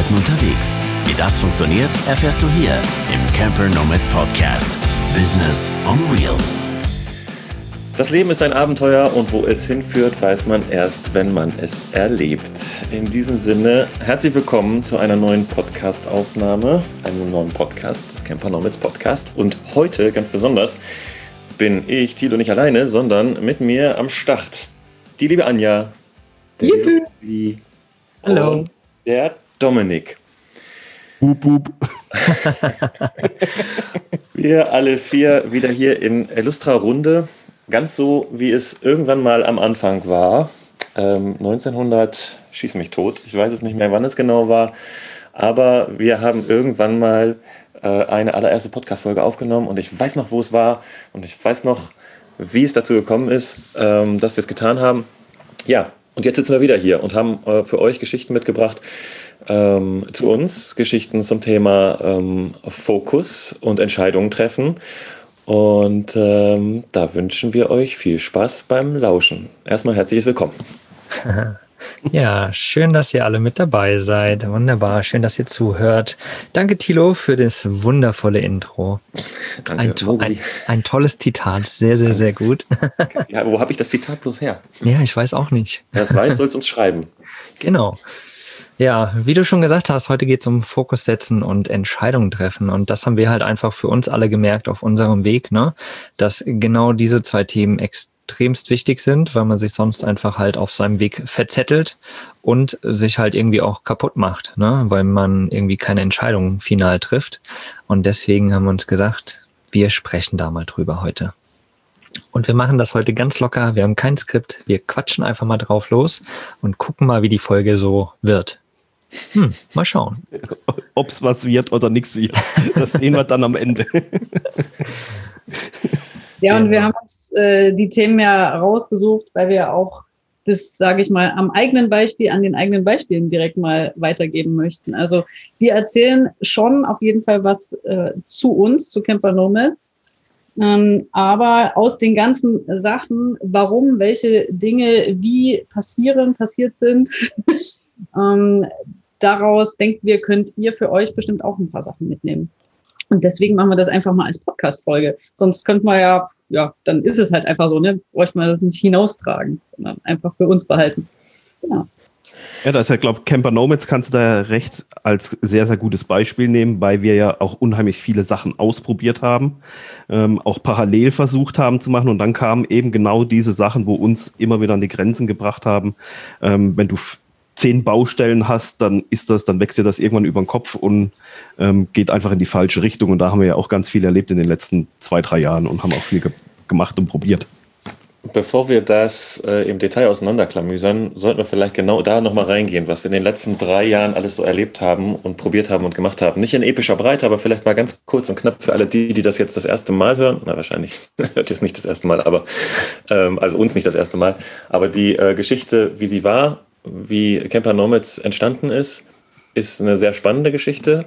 Zeiten unterwegs. Wie das funktioniert, erfährst du hier im Camper Nomads Podcast. Business on Wheels. Das Leben ist ein Abenteuer und wo es hinführt, weiß man erst, wenn man es erlebt. In diesem Sinne, herzlich willkommen zu einer neuen Podcast-Aufnahme, einem neuen Podcast des Camper Nomads Podcast. Und heute, ganz besonders, bin ich, Thilo, nicht alleine, sondern mit mir am Start die liebe Anja, der liebe Hallo. Und der Dominik. Boop, boop. Wir alle vier wieder hier in illustrer Runde. Ganz so, wie es irgendwann mal am Anfang war. 1900, schieß mich tot, ich weiß es nicht mehr, wann es genau war. Aber wir haben irgendwann mal eine allererste Podcast-Folge aufgenommen und ich weiß noch, wo es war und ich weiß noch, wie es dazu gekommen ist, dass wir es getan haben. Ja, und jetzt sitzen wir wieder hier und haben für euch Geschichten mitgebracht zu uns, Geschichten zum Thema Fokus und Entscheidungen treffen. Und da wünschen wir euch viel Spaß beim Lauschen. Erstmal herzliches Willkommen. Ja, schön, dass ihr alle mit dabei seid. Wunderbar, schön, dass ihr zuhört. Danke, Thilo, für das wundervolle Intro. Danke, ein tolles Zitat, sehr, sehr, sehr gut. Ja, wo habe ich das Zitat bloß her? Ja, ich weiß auch nicht. Wer es weiß, soll es uns schreiben. Genau. Ja, wie du schon gesagt hast, heute geht es um Fokus setzen und Entscheidungen treffen. Und das haben wir halt einfach für uns alle gemerkt auf unserem Weg, ne? Dass genau diese zwei Themen extremst wichtig sind, weil man sich sonst einfach halt auf seinem Weg verzettelt und sich halt irgendwie auch kaputt macht, ne? Weil man irgendwie keine Entscheidungen final trifft. Und deswegen haben wir uns gesagt, wir sprechen da mal drüber heute. Und wir machen das heute ganz locker. Wir haben kein Skript. Wir quatschen einfach mal drauf los und gucken mal, wie die Folge so wird. Mal schauen. Ob es was wird oder nichts wird. Das sehen wir dann am Ende. Ja, und wir haben uns die Themen ja rausgesucht, weil wir auch das, sage ich mal, an den eigenen Beispielen direkt mal weitergeben möchten. Also wir erzählen schon auf jeden Fall was zu uns, zu Camper Nomads. Aber aus den ganzen Sachen, warum welche Dinge wie passiert sind, daraus denkt wir, könnt ihr für euch bestimmt auch ein paar Sachen mitnehmen. Und deswegen machen wir das einfach mal als Podcast-Folge. Sonst könnte man ja, dann ist es halt einfach so, ne? Bräuchte man das nicht hinaustragen, sondern einfach für uns behalten. Genau. Ja, das ist ja, glaube ich, Camper Nomads kannst du da recht als sehr, sehr gutes Beispiel nehmen, weil wir ja auch unheimlich viele Sachen ausprobiert haben, auch parallel versucht haben zu machen und dann kamen eben genau diese Sachen, wo uns immer wieder an die Grenzen gebracht haben. Wenn du 10 Baustellen hast, dann wächst dir das irgendwann über den Kopf und geht einfach in die falsche Richtung. Und da haben wir ja auch ganz viel erlebt in den letzten 2-3 Jahren und haben auch viel gemacht und probiert. Bevor wir das im Detail auseinanderklamüsern, sollten wir vielleicht genau da nochmal reingehen, was wir in den letzten 3 Jahren alles so erlebt haben und probiert haben und gemacht haben. Nicht in epischer Breite, aber vielleicht mal ganz kurz und knapp für alle die das jetzt das erste Mal hören. Na, wahrscheinlich hört ihr es nicht das erste Mal, aber also uns nicht das erste Mal. Aber die Geschichte, wie sie war, wie Camper Nomads entstanden ist eine sehr spannende Geschichte.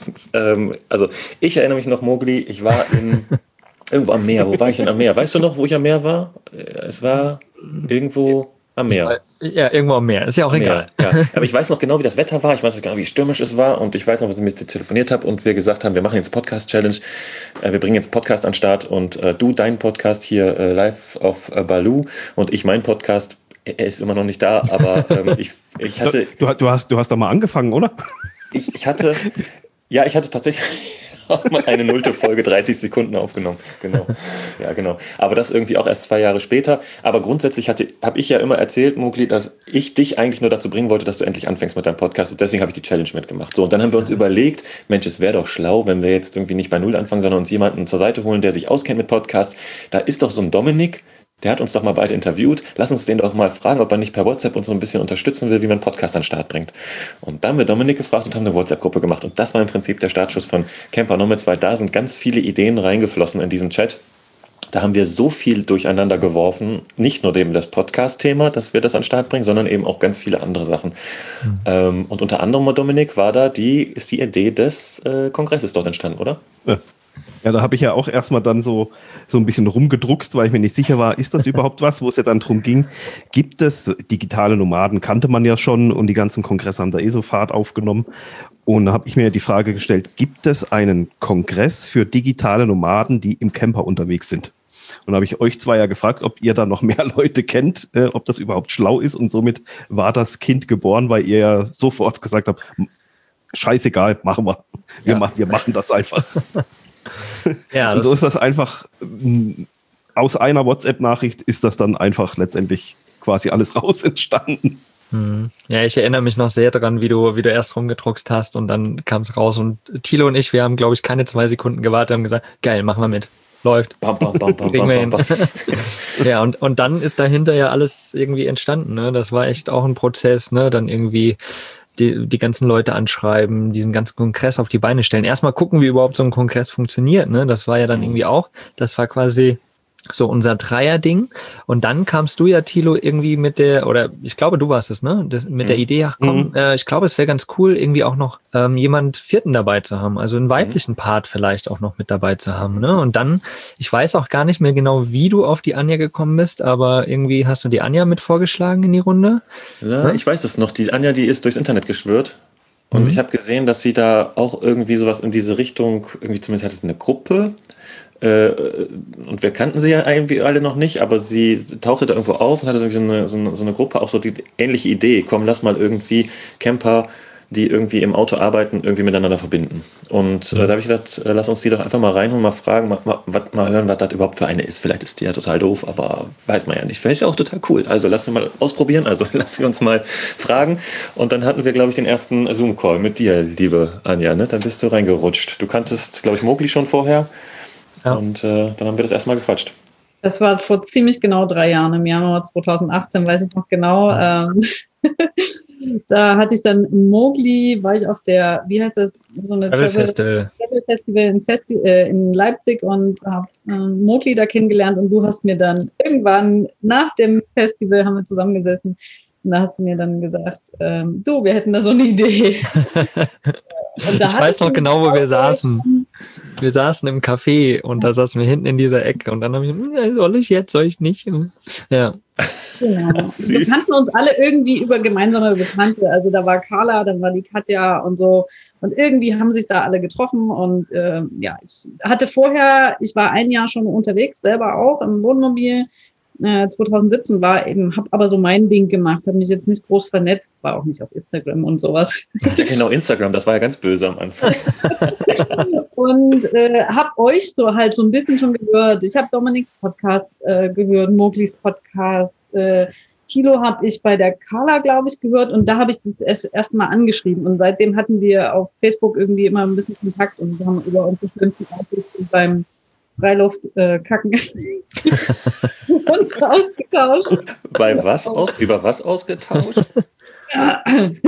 Also ich erinnere mich noch, Mowgli, ich war irgendwo am Meer. Wo war ich denn am Meer? Weißt du noch, wo ich am Meer war? Es war irgendwo am Meer. Ja, irgendwo am Meer. Ist ja auch egal. Ja. Aber ich weiß noch genau, wie das Wetter war. Ich weiß noch genau, wie stürmisch es war. Und ich weiß noch, was ich mit dir telefoniert habe. Und wir gesagt haben, wir machen jetzt Podcast-Challenge. Wir bringen jetzt Podcast an den Start. Und du deinen Podcast hier live auf Baloo. Und ich meinen Podcast. Er ist immer noch nicht da, aber ich hatte... Du hast da mal angefangen, oder? Ich hatte tatsächlich mal eine 0. Folge, 30 Sekunden aufgenommen. Genau. Ja, genau. Aber das irgendwie auch erst 2 Jahre später. Aber grundsätzlich habe ich ja immer erzählt, Mowgli, dass ich dich eigentlich nur dazu bringen wollte, dass du endlich anfängst mit deinem Podcast. Und deswegen habe ich die Challenge mitgemacht. So, und dann haben wir uns überlegt, Mensch, es wäre doch schlau, wenn wir jetzt irgendwie nicht bei Null anfangen, sondern uns jemanden zur Seite holen, der sich auskennt mit Podcasts. Da ist doch so ein Dominik, der hat uns doch mal beide interviewt. Lass uns den doch mal fragen, ob er nicht per WhatsApp uns so ein bisschen unterstützen will, wie man einen Podcast an den Start bringt. Und dann haben wir Dominik gefragt und haben eine WhatsApp-Gruppe gemacht. Und das war im Prinzip der Startschuss von Camper Nomads, weil da sind ganz viele Ideen reingeflossen in diesen Chat. Da haben wir so viel durcheinander geworfen, nicht nur eben das Podcast-Thema, dass wir das an den Start bringen, sondern eben auch ganz viele andere Sachen. Und unter anderem, Dominik, ist die Idee des Kongresses dort entstanden, oder? Ja. Ja, da habe ich ja auch erstmal dann so ein bisschen rumgedruckst, weil ich mir nicht sicher war, ist das überhaupt was, wo es ja dann drum ging. Gibt es digitale Nomaden, kannte man ja schon und die ganzen Kongresse haben da so Fahrt aufgenommen. Und da habe ich mir die Frage gestellt, gibt es einen Kongress für digitale Nomaden, die im Camper unterwegs sind? Und da habe ich euch zwei ja gefragt, ob ihr da noch mehr Leute kennt, ob das überhaupt schlau ist. Und somit war das Kind geboren, weil ihr ja sofort gesagt habt, scheißegal, machen wir. Wir machen das einfach. Ja, und so ist das einfach, aus einer WhatsApp-Nachricht ist das dann einfach letztendlich quasi alles raus entstanden. Ja, ich erinnere mich noch sehr daran, wie du erst rumgedruckst hast und dann kam es raus. Und Thilo und ich, wir haben, glaube ich, keine 2 Sekunden gewartet und gesagt, geil, machen wir mit. Läuft. Bam, bam, bam, bam, Kriegen wir bam, bam, hin. Ja, und dann ist dahinter ja alles irgendwie entstanden. Ne? Das war echt auch ein Prozess, ne? Dann irgendwie die ganzen Leute anschreiben, diesen ganzen Kongress auf die Beine stellen. Erstmal gucken, wie überhaupt so ein Kongress funktioniert. Ne? Das war ja dann irgendwie auch, das war quasi so unser Dreier-Ding. Und dann kamst du ja, Thilo, irgendwie mit der, oder ich glaube, du warst es, ne? Mit der Idee, ach komm, ich glaube, es wäre ganz cool, irgendwie auch noch jemand Vierten dabei zu haben. Also einen weiblichen Part vielleicht auch noch mit dabei zu haben. Ne? Und dann, ich weiß auch gar nicht mehr genau, wie du auf die Anja gekommen bist, aber irgendwie hast du die Anja mit vorgeschlagen in die Runde. Ja, ich weiß es noch. Die Anja, die ist durchs Internet geschwirrt. Und ich habe gesehen, dass sie da auch irgendwie sowas in diese Richtung, irgendwie zumindest hat es eine Gruppe. Und wir kannten sie ja irgendwie alle noch nicht, aber sie tauchte da irgendwo auf und hatte so eine Gruppe, auch so die ähnliche Idee. Komm, lass mal irgendwie Camper, die irgendwie im Auto arbeiten, irgendwie miteinander verbinden. Und da habe ich gedacht, lass uns die doch einfach mal reinholen, mal fragen, mal hören, was das überhaupt für eine ist. Vielleicht ist die ja total doof, aber weiß man ja nicht. Vielleicht ist ja auch total cool. Also lass sie mal ausprobieren, also lass sie uns mal fragen. Und dann hatten wir, glaube ich, den ersten Zoom-Call mit dir, liebe Anja. Ne? Dann bist du reingerutscht. Du kanntest, glaube ich, Mowgli schon vorher. Ja. Und dann haben wir das erstmal gequatscht. Das war vor ziemlich genau 3 Jahren, im Januar 2018, weiß ich noch genau. Da hatte ich dann Mowgli, war ich auf der, wie heißt das? So eine Travel Festival in Leipzig und habe Mowgli da kennengelernt und du hast mir dann irgendwann nach dem Festival, haben wir zusammengesessen und da hast du mir dann gesagt, du, wir hätten da so eine Idee. Ich weiß noch genau, wo wir saßen. Wir saßen im Café und da saßen wir hinten in dieser Ecke und dann habe ich, soll ich jetzt, soll ich nicht? Ja. Genau. Wir kannten uns alle irgendwie über gemeinsame Bekannte. Also da war Carla, dann war die Katja und so. Und irgendwie haben sich da alle getroffen. Und ich war 1 Jahr schon unterwegs, selber auch im Wohnmobil. 2017 habe aber so mein Ding gemacht, habe mich jetzt nicht groß vernetzt, war auch nicht auf Instagram und sowas. Ja, genau, Instagram, das war ja ganz böse am Anfang. Und habe euch so halt so ein bisschen schon gehört. Ich habe Dominiks Podcast gehört, Mowglis Podcast. Thilo habe ich bei der Carla, glaube ich, gehört. Und da habe ich das erst mal angeschrieben. Und seitdem hatten wir auf Facebook irgendwie immer ein bisschen Kontakt und haben über unsere schönsten Aussichten beim Freiluft kacken uns ausgetauscht. Über was ausgetauscht? Ja.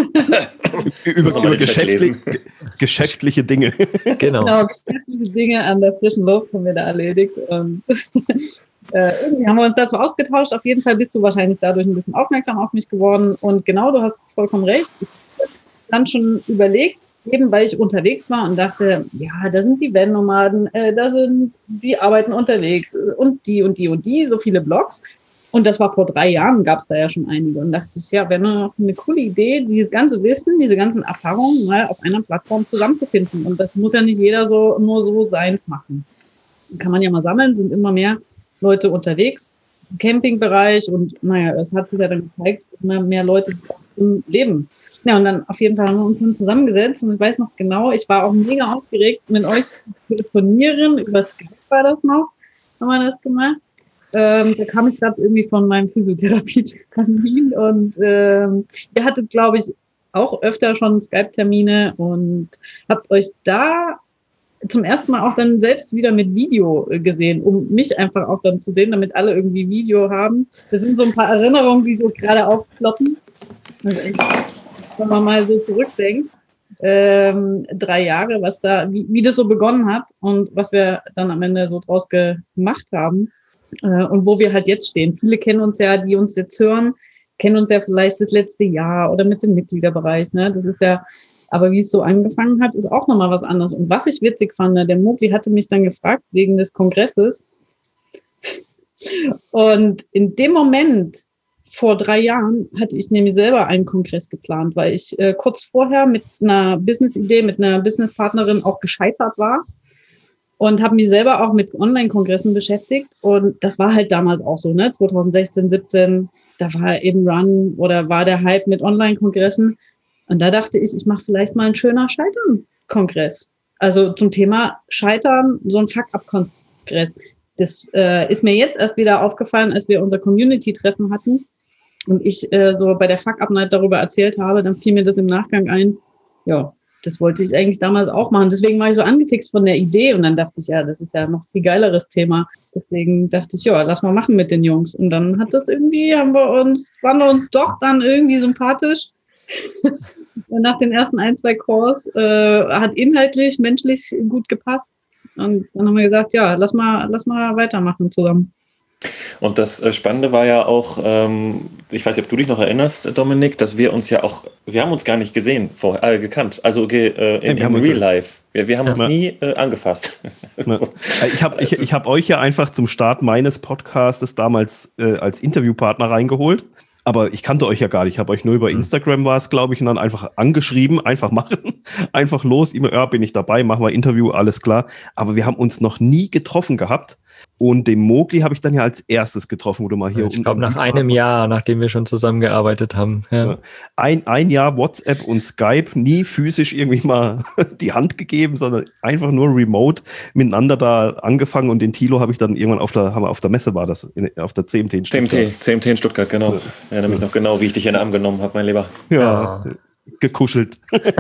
über geschäftliche Dinge. Genau, geschäftliche Dinge an der frischen Luft haben wir da erledigt. Und irgendwie haben wir uns dazu ausgetauscht. Auf jeden Fall bist du wahrscheinlich dadurch ein bisschen aufmerksam auf mich geworden. Und genau, du hast vollkommen recht. Ich habe dann schon überlegt, eben weil ich unterwegs war und dachte, ja, da sind die Van-Nomaden, die arbeiten unterwegs und die und die und die, so viele Blogs. Und das war vor 3 Jahren, gab es da ja schon einige. Und dachte ich, ja, wäre noch eine coole Idee, dieses ganze Wissen, diese ganzen Erfahrungen mal auf einer Plattform zusammenzufinden. Und das muss ja nicht jeder nur so seins machen. Kann man ja mal sammeln, sind immer mehr Leute unterwegs im Campingbereich. Und naja, es hat sich ja dann gezeigt, immer mehr Leute im Leben. Ja, und dann auf jeden Fall haben wir uns dann zusammengesetzt und ich weiß noch genau, ich war auch mega aufgeregt, mit euch zu telefonieren, über Skype war das noch, haben wir das gemacht. Da kam ich gerade irgendwie von meinem Physiotherapie-Termin und ihr hattet, glaube ich, auch öfter schon Skype-Termine und habt euch da zum ersten Mal auch dann selbst wieder mit Video gesehen, um mich einfach auch dann zu sehen, damit alle irgendwie Video haben. Das sind so ein paar Erinnerungen, die so gerade aufploppen. Also echt, wenn man mal so zurückdenkt, 3 Jahre, was da, wie das so begonnen hat und was wir dann am Ende so draus gemacht haben und wo wir halt jetzt stehen. Viele kennen uns ja, die uns jetzt hören, kennen uns ja vielleicht das letzte Jahr oder mit dem Mitgliederbereich. Ne? Das ist ja Aber wie es so angefangen hat, ist auch nochmal was anderes. Und was ich witzig fand, der Mogli hatte mich dann gefragt wegen des Kongresses. Und in dem Moment, vor 3 Jahren, hatte ich nämlich selber einen Kongress geplant, weil ich kurz vorher mit einer Business-Idee, mit einer Businesspartnerin auch gescheitert war und habe mich selber auch mit Online-Kongressen beschäftigt. Und das war halt damals auch so, ne? 2016, 17, da war eben Run oder war der Hype mit Online-Kongressen. Und da dachte ich, ich mache vielleicht mal einen schöner Scheitern-Kongress. Also zum Thema Scheitern, so ein Fuck-Up-Kongress. Das ist mir jetzt erst wieder aufgefallen, als wir unser Community-Treffen hatten und ich so bei der Fuck-Up-Night darüber erzählt habe, dann fiel mir das im Nachgang ein, ja, das wollte ich eigentlich damals auch machen. Deswegen war ich so angefixt von der Idee und dann dachte ich, ja, das ist ja noch viel geileres Thema. Deswegen dachte ich, ja, lass mal machen mit den Jungs. Und dann hat das irgendwie, waren wir uns doch dann irgendwie sympathisch. Nach den ersten 1, 2 Calls hat inhaltlich, menschlich gut gepasst. Und dann haben wir gesagt, ja, lass mal weitermachen zusammen. Und das Spannende war ja auch, ich weiß nicht, ob du dich noch erinnerst, Dominik, dass wir haben uns gar nicht gekannt, also in Real Life. Wir haben uns nie angefasst. Ich hab euch ja einfach zum Start meines Podcastes damals als Interviewpartner reingeholt. Aber ich kannte euch ja gar nicht. Ich habe euch nur über Instagram war es, glaube ich, und dann einfach angeschrieben, einfach machen, einfach los, immer, ja, bin ich dabei, machen wir Interview, alles klar. Aber wir haben uns noch nie getroffen gehabt. Und den Mogli habe ich dann ja als erstes getroffen, wo du mal hier ich glaube, nach einem Jahr, nachdem wir schon zusammengearbeitet haben. Ja. Ein Jahr WhatsApp und Skype, nie physisch irgendwie mal die Hand gegeben, sondern einfach nur remote miteinander da angefangen. Und den Thilo habe ich dann irgendwann auf der Messe war das, auf der CMT in Stuttgart. CMT in Stuttgart, genau. Ja, nämlich noch genau, wie ich dich in den Arm genommen habe, mein Lieber. Ja. Gekuschelt.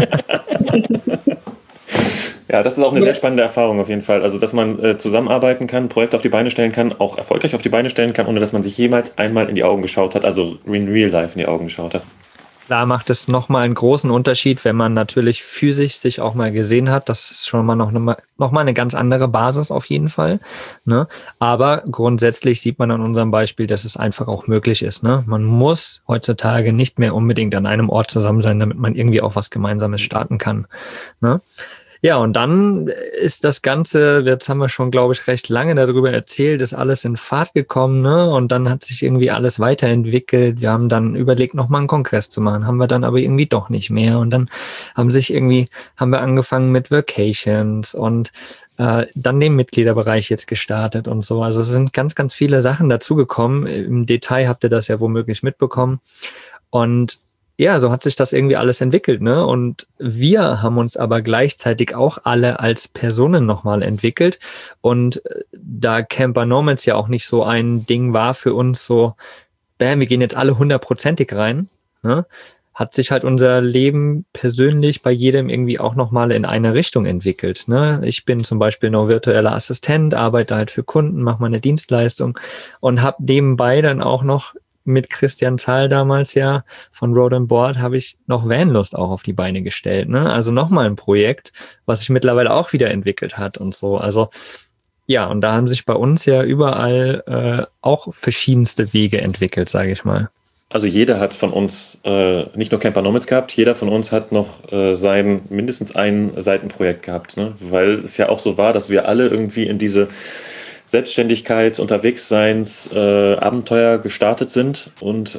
Ja, das ist auch eine sehr spannende Erfahrung auf jeden Fall. Also, dass man zusammenarbeiten kann, Projekte auf die Beine stellen kann, auch erfolgreich auf die Beine stellen kann, ohne dass man sich jemals einmal in die Augen geschaut hat, also in Real Life in die Augen geschaut hat. Da macht es nochmal einen großen Unterschied, wenn man natürlich physisch sich auch mal gesehen hat. Das ist schon mal noch mal eine ganz andere Basis auf jeden Fall. Ne? Aber grundsätzlich sieht man an unserem Beispiel, dass es einfach auch möglich ist. Ne? Man muss heutzutage nicht mehr unbedingt an einem Ort zusammen sein, damit man irgendwie auch was Gemeinsames starten kann. Ne? Ja, und dann ist das Ganze, jetzt haben wir schon, glaube ich, recht lange darüber erzählt, ist alles in Fahrt gekommen, ne? Und dann hat sich irgendwie alles weiterentwickelt. Wir haben dann überlegt, nochmal einen Kongress zu machen, haben wir dann aber irgendwie doch nicht mehr. Und dann haben wir angefangen mit Vacations und dann den Mitgliederbereich jetzt gestartet und so. Also es sind ganz, ganz viele Sachen dazugekommen. Im Detail habt ihr das ja womöglich mitbekommen. Und ja, so hat sich das irgendwie alles entwickelt, ne? Und wir haben uns aber gleichzeitig auch alle als Personen nochmal entwickelt. Und da Camper Nomads ja auch nicht so ein Ding war für uns, so, wir gehen jetzt alle 100%ig rein, ne? Hat sich halt unser Leben persönlich bei jedem irgendwie auch nochmal in eine Richtung entwickelt, ne? Ich bin zum Beispiel noch virtueller Assistent, arbeite halt für Kunden, mache meine Dienstleistung und habe nebenbei dann auch noch mit Christian Zahl damals ja von Road and Board habe ich noch Vanlust auch auf die Beine gestellt, ne? Also nochmal ein Projekt, was sich mittlerweile auch wieder entwickelt hat und so. Also ja, und da haben sich bei uns ja überall auch verschiedenste Wege entwickelt, sage ich mal. Also jeder hat von uns nicht nur Camper Nomads gehabt, jeder von uns hat noch mindestens ein Seitenprojekt gehabt, ne? Weil es ja auch so war, dass wir alle irgendwie in diese Selbstständigkeits-, Unterwegsseins, Abenteuer gestartet sind und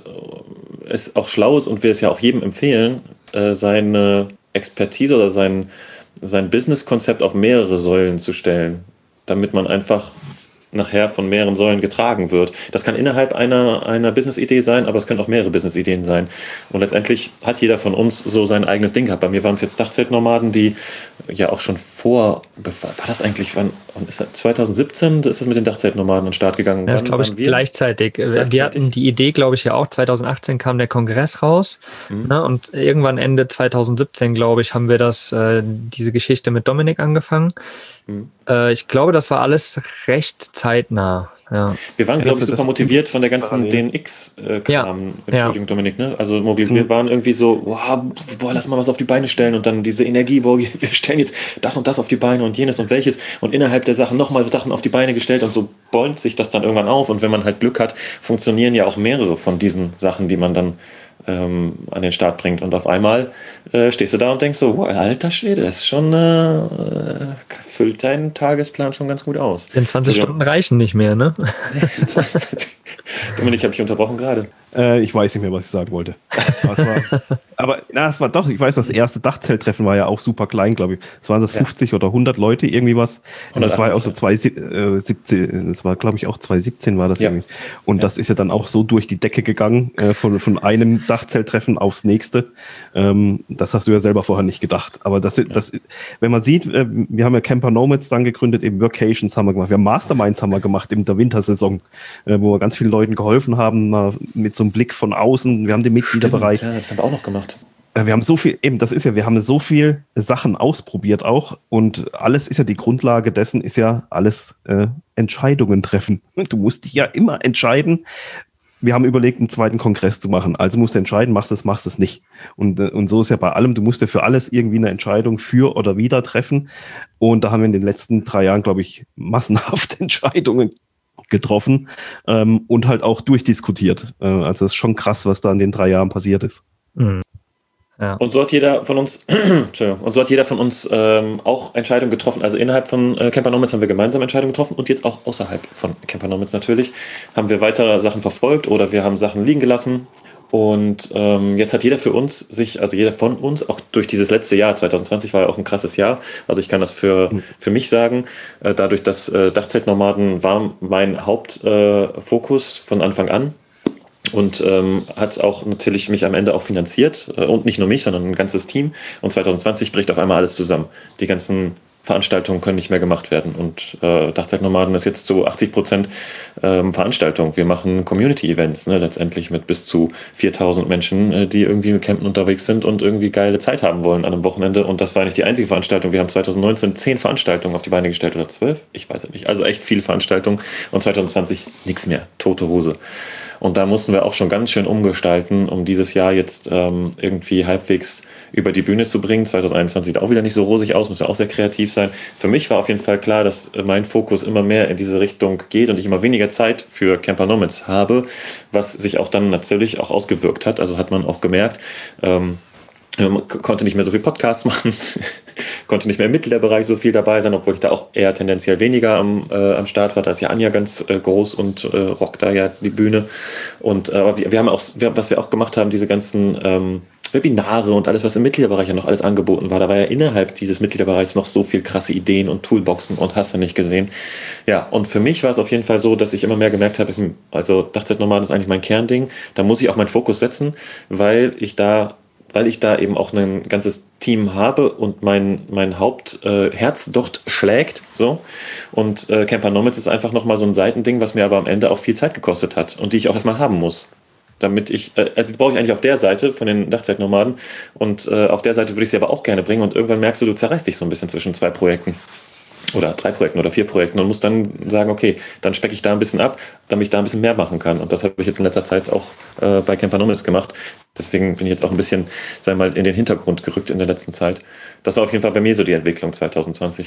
es auch schlau ist und wir es ja auch jedem empfehlen, seine Expertise oder sein Business-Konzept auf mehrere Säulen zu stellen, damit man einfach nachher von mehreren Säulen getragen wird. Das kann innerhalb einer Business-Idee sein, aber es können auch mehrere Business-Ideen sein. Und letztendlich hat jeder von uns so sein eigenes Ding gehabt. Bei mir waren es jetzt Dachzeltnomaden, die ja auch schon war das eigentlich, wann ist das, 2017 ist das mit den Dachzeltnomaden an den Start gegangen? Das glaube ich gleichzeitig. Wir hatten die Idee, glaube ich, ja auch, 2018 kam der Kongress raus, ne, und irgendwann Ende 2017, glaube ich, haben wir diese Geschichte mit Dominik angefangen. Ich glaube, das war alles recht zeitnah. Ja. Wir waren, Ja, glaube ich, das super motiviert von der ganzen parallel. DNX-Kram. Ja. Entschuldigung, Dominik, ne? Also wir waren irgendwie so, boah, lass mal was auf die Beine stellen und dann diese Energie, boah, wir stellen jetzt das und das auf die Beine und jenes und welches und innerhalb der Sachen nochmal Sachen auf die Beine gestellt und so bäumt sich das dann irgendwann auf und wenn man halt Glück hat, funktionieren ja auch mehrere von diesen Sachen, die man dann an den Start bringt und auf einmal stehst du da und denkst so, wow, alter Schwede, das ist schon füllt deinen Tagesplan schon ganz gut aus. 24 Stunden reichen nicht mehr, ne? Dominik, habe ich unterbrochen gerade. Ich weiß nicht mehr, was ich sagen wollte. Es war doch, ich weiß, das erste Dachzelttreffen war ja auch super klein, glaube ich. Es waren 50 oder 100 Leute, irgendwie was. Und das war ja auch so 2017, das war, glaube ich, auch 2017 war das irgendwie. Und das ist ja dann auch so durch die Decke gegangen, von einem Dachzelttreffen aufs nächste. Das hast du ja selber vorher nicht gedacht. Aber das, wenn man sieht, wir haben ja Camper Nomads dann gegründet, eben Workations haben wir gemacht, wir haben Masterminds haben wir gemacht in der Wintersaison, wo wir ganz vielen Leuten geholfen haben, mal mit so einem Blick von außen. Wir haben den Mitgliederbereich. Stimmt, das haben wir auch noch gemacht. Wir haben so viel, eben, das ist ja, wir haben so viel Sachen ausprobiert auch und alles ist ja die Grundlage dessen, ist ja alles Entscheidungen treffen. Du musst dich ja immer entscheiden. Wir haben überlegt, einen zweiten Kongress zu machen. Also musst du entscheiden, machst es nicht. Und so ist ja bei allem, du musst ja für alles irgendwie eine Entscheidung für oder wider treffen. Und da haben wir in den letzten 3 Jahren, glaube ich, massenhaft Entscheidungen getroffen und halt auch durchdiskutiert. Also das ist schon krass, was da in den 3 Jahren passiert ist. Mhm. Ja. Und so hat jeder von uns, auch Entscheidungen getroffen. Also innerhalb von Camper Nomads haben wir gemeinsam Entscheidungen getroffen und jetzt auch außerhalb von Camper Nomads natürlich haben wir weitere Sachen verfolgt oder wir haben Sachen liegen gelassen. Und jetzt hat jeder von uns, auch durch dieses letzte Jahr, 2020 war ja auch ein krasses Jahr, also ich kann das für mich sagen, dadurch, dass Dachzeltnomaden war mein Hauptfokus von Anfang an und hat auch natürlich mich am Ende auch finanziert und nicht nur mich, sondern ein ganzes Team und 2020 bricht auf einmal alles zusammen. Die ganzen Veranstaltungen können nicht mehr gemacht werden und Dachzeltnomaden ist jetzt zu 80% Veranstaltung. Wir machen Community-Events, ne, letztendlich mit bis zu 4.000 Menschen, die irgendwie mit Campen unterwegs sind und irgendwie geile Zeit haben wollen an einem Wochenende und das war nicht die einzige Veranstaltung. Wir haben 2019 10 Veranstaltungen auf die Beine gestellt oder 12, ich weiß es nicht. Also echt viele Veranstaltungen und 2020 nichts mehr, tote Hose. Und da mussten wir auch schon ganz schön umgestalten, um dieses Jahr jetzt irgendwie halbwegs über die Bühne zu bringen. 2021 sieht auch wieder nicht so rosig aus, muss ja auch sehr kreativ sein. Für mich war auf jeden Fall klar, dass mein Fokus immer mehr in diese Richtung geht und ich immer weniger Zeit für Camper Nomads habe, was sich auch dann natürlich auch ausgewirkt hat. Also hat man auch gemerkt, konnte nicht mehr so viel Podcasts machen, konnte nicht mehr im Mitgliederbereich so viel dabei sein, obwohl ich da auch eher tendenziell weniger am Start war. Da ist ja Anja ganz groß und rockt da ja die Bühne. Und aber wir haben auch, was wir auch gemacht haben, diese ganzen Webinare und alles, was im Mitgliederbereich ja noch alles angeboten war. Da war ja innerhalb dieses Mitgliederbereichs noch so viel krasse Ideen und Toolboxen und hast du nicht gesehen. Ja, und für mich war es auf jeden Fall so, dass ich immer mehr gemerkt habe, also Dachzeltnomaden ist eigentlich mein Kernding. Da muss ich auch meinen Fokus setzen, weil ich da eben auch ein ganzes Team habe und mein Hauptherz dort schlägt. So. Und Camper Nomads ist einfach nochmal so ein Seitending, was mir aber am Ende auch viel Zeit gekostet hat und die ich auch erstmal haben muss. Damit die brauche ich eigentlich auf der Seite von den Dachzeltnomaden und auf der Seite würde ich sie aber auch gerne bringen und irgendwann merkst du zerreißt dich so ein bisschen zwischen 2 Projekten. Oder 3 Projekten oder 4 Projekten und muss dann sagen, okay, dann specke ich da ein bisschen ab, damit ich da ein bisschen mehr machen kann. Und das habe ich jetzt in letzter Zeit auch bei Camper Nomads gemacht. Deswegen bin ich jetzt auch ein bisschen, sagen wir mal, in den Hintergrund gerückt in der letzten Zeit. Das war auf jeden Fall bei mir so die Entwicklung 2020.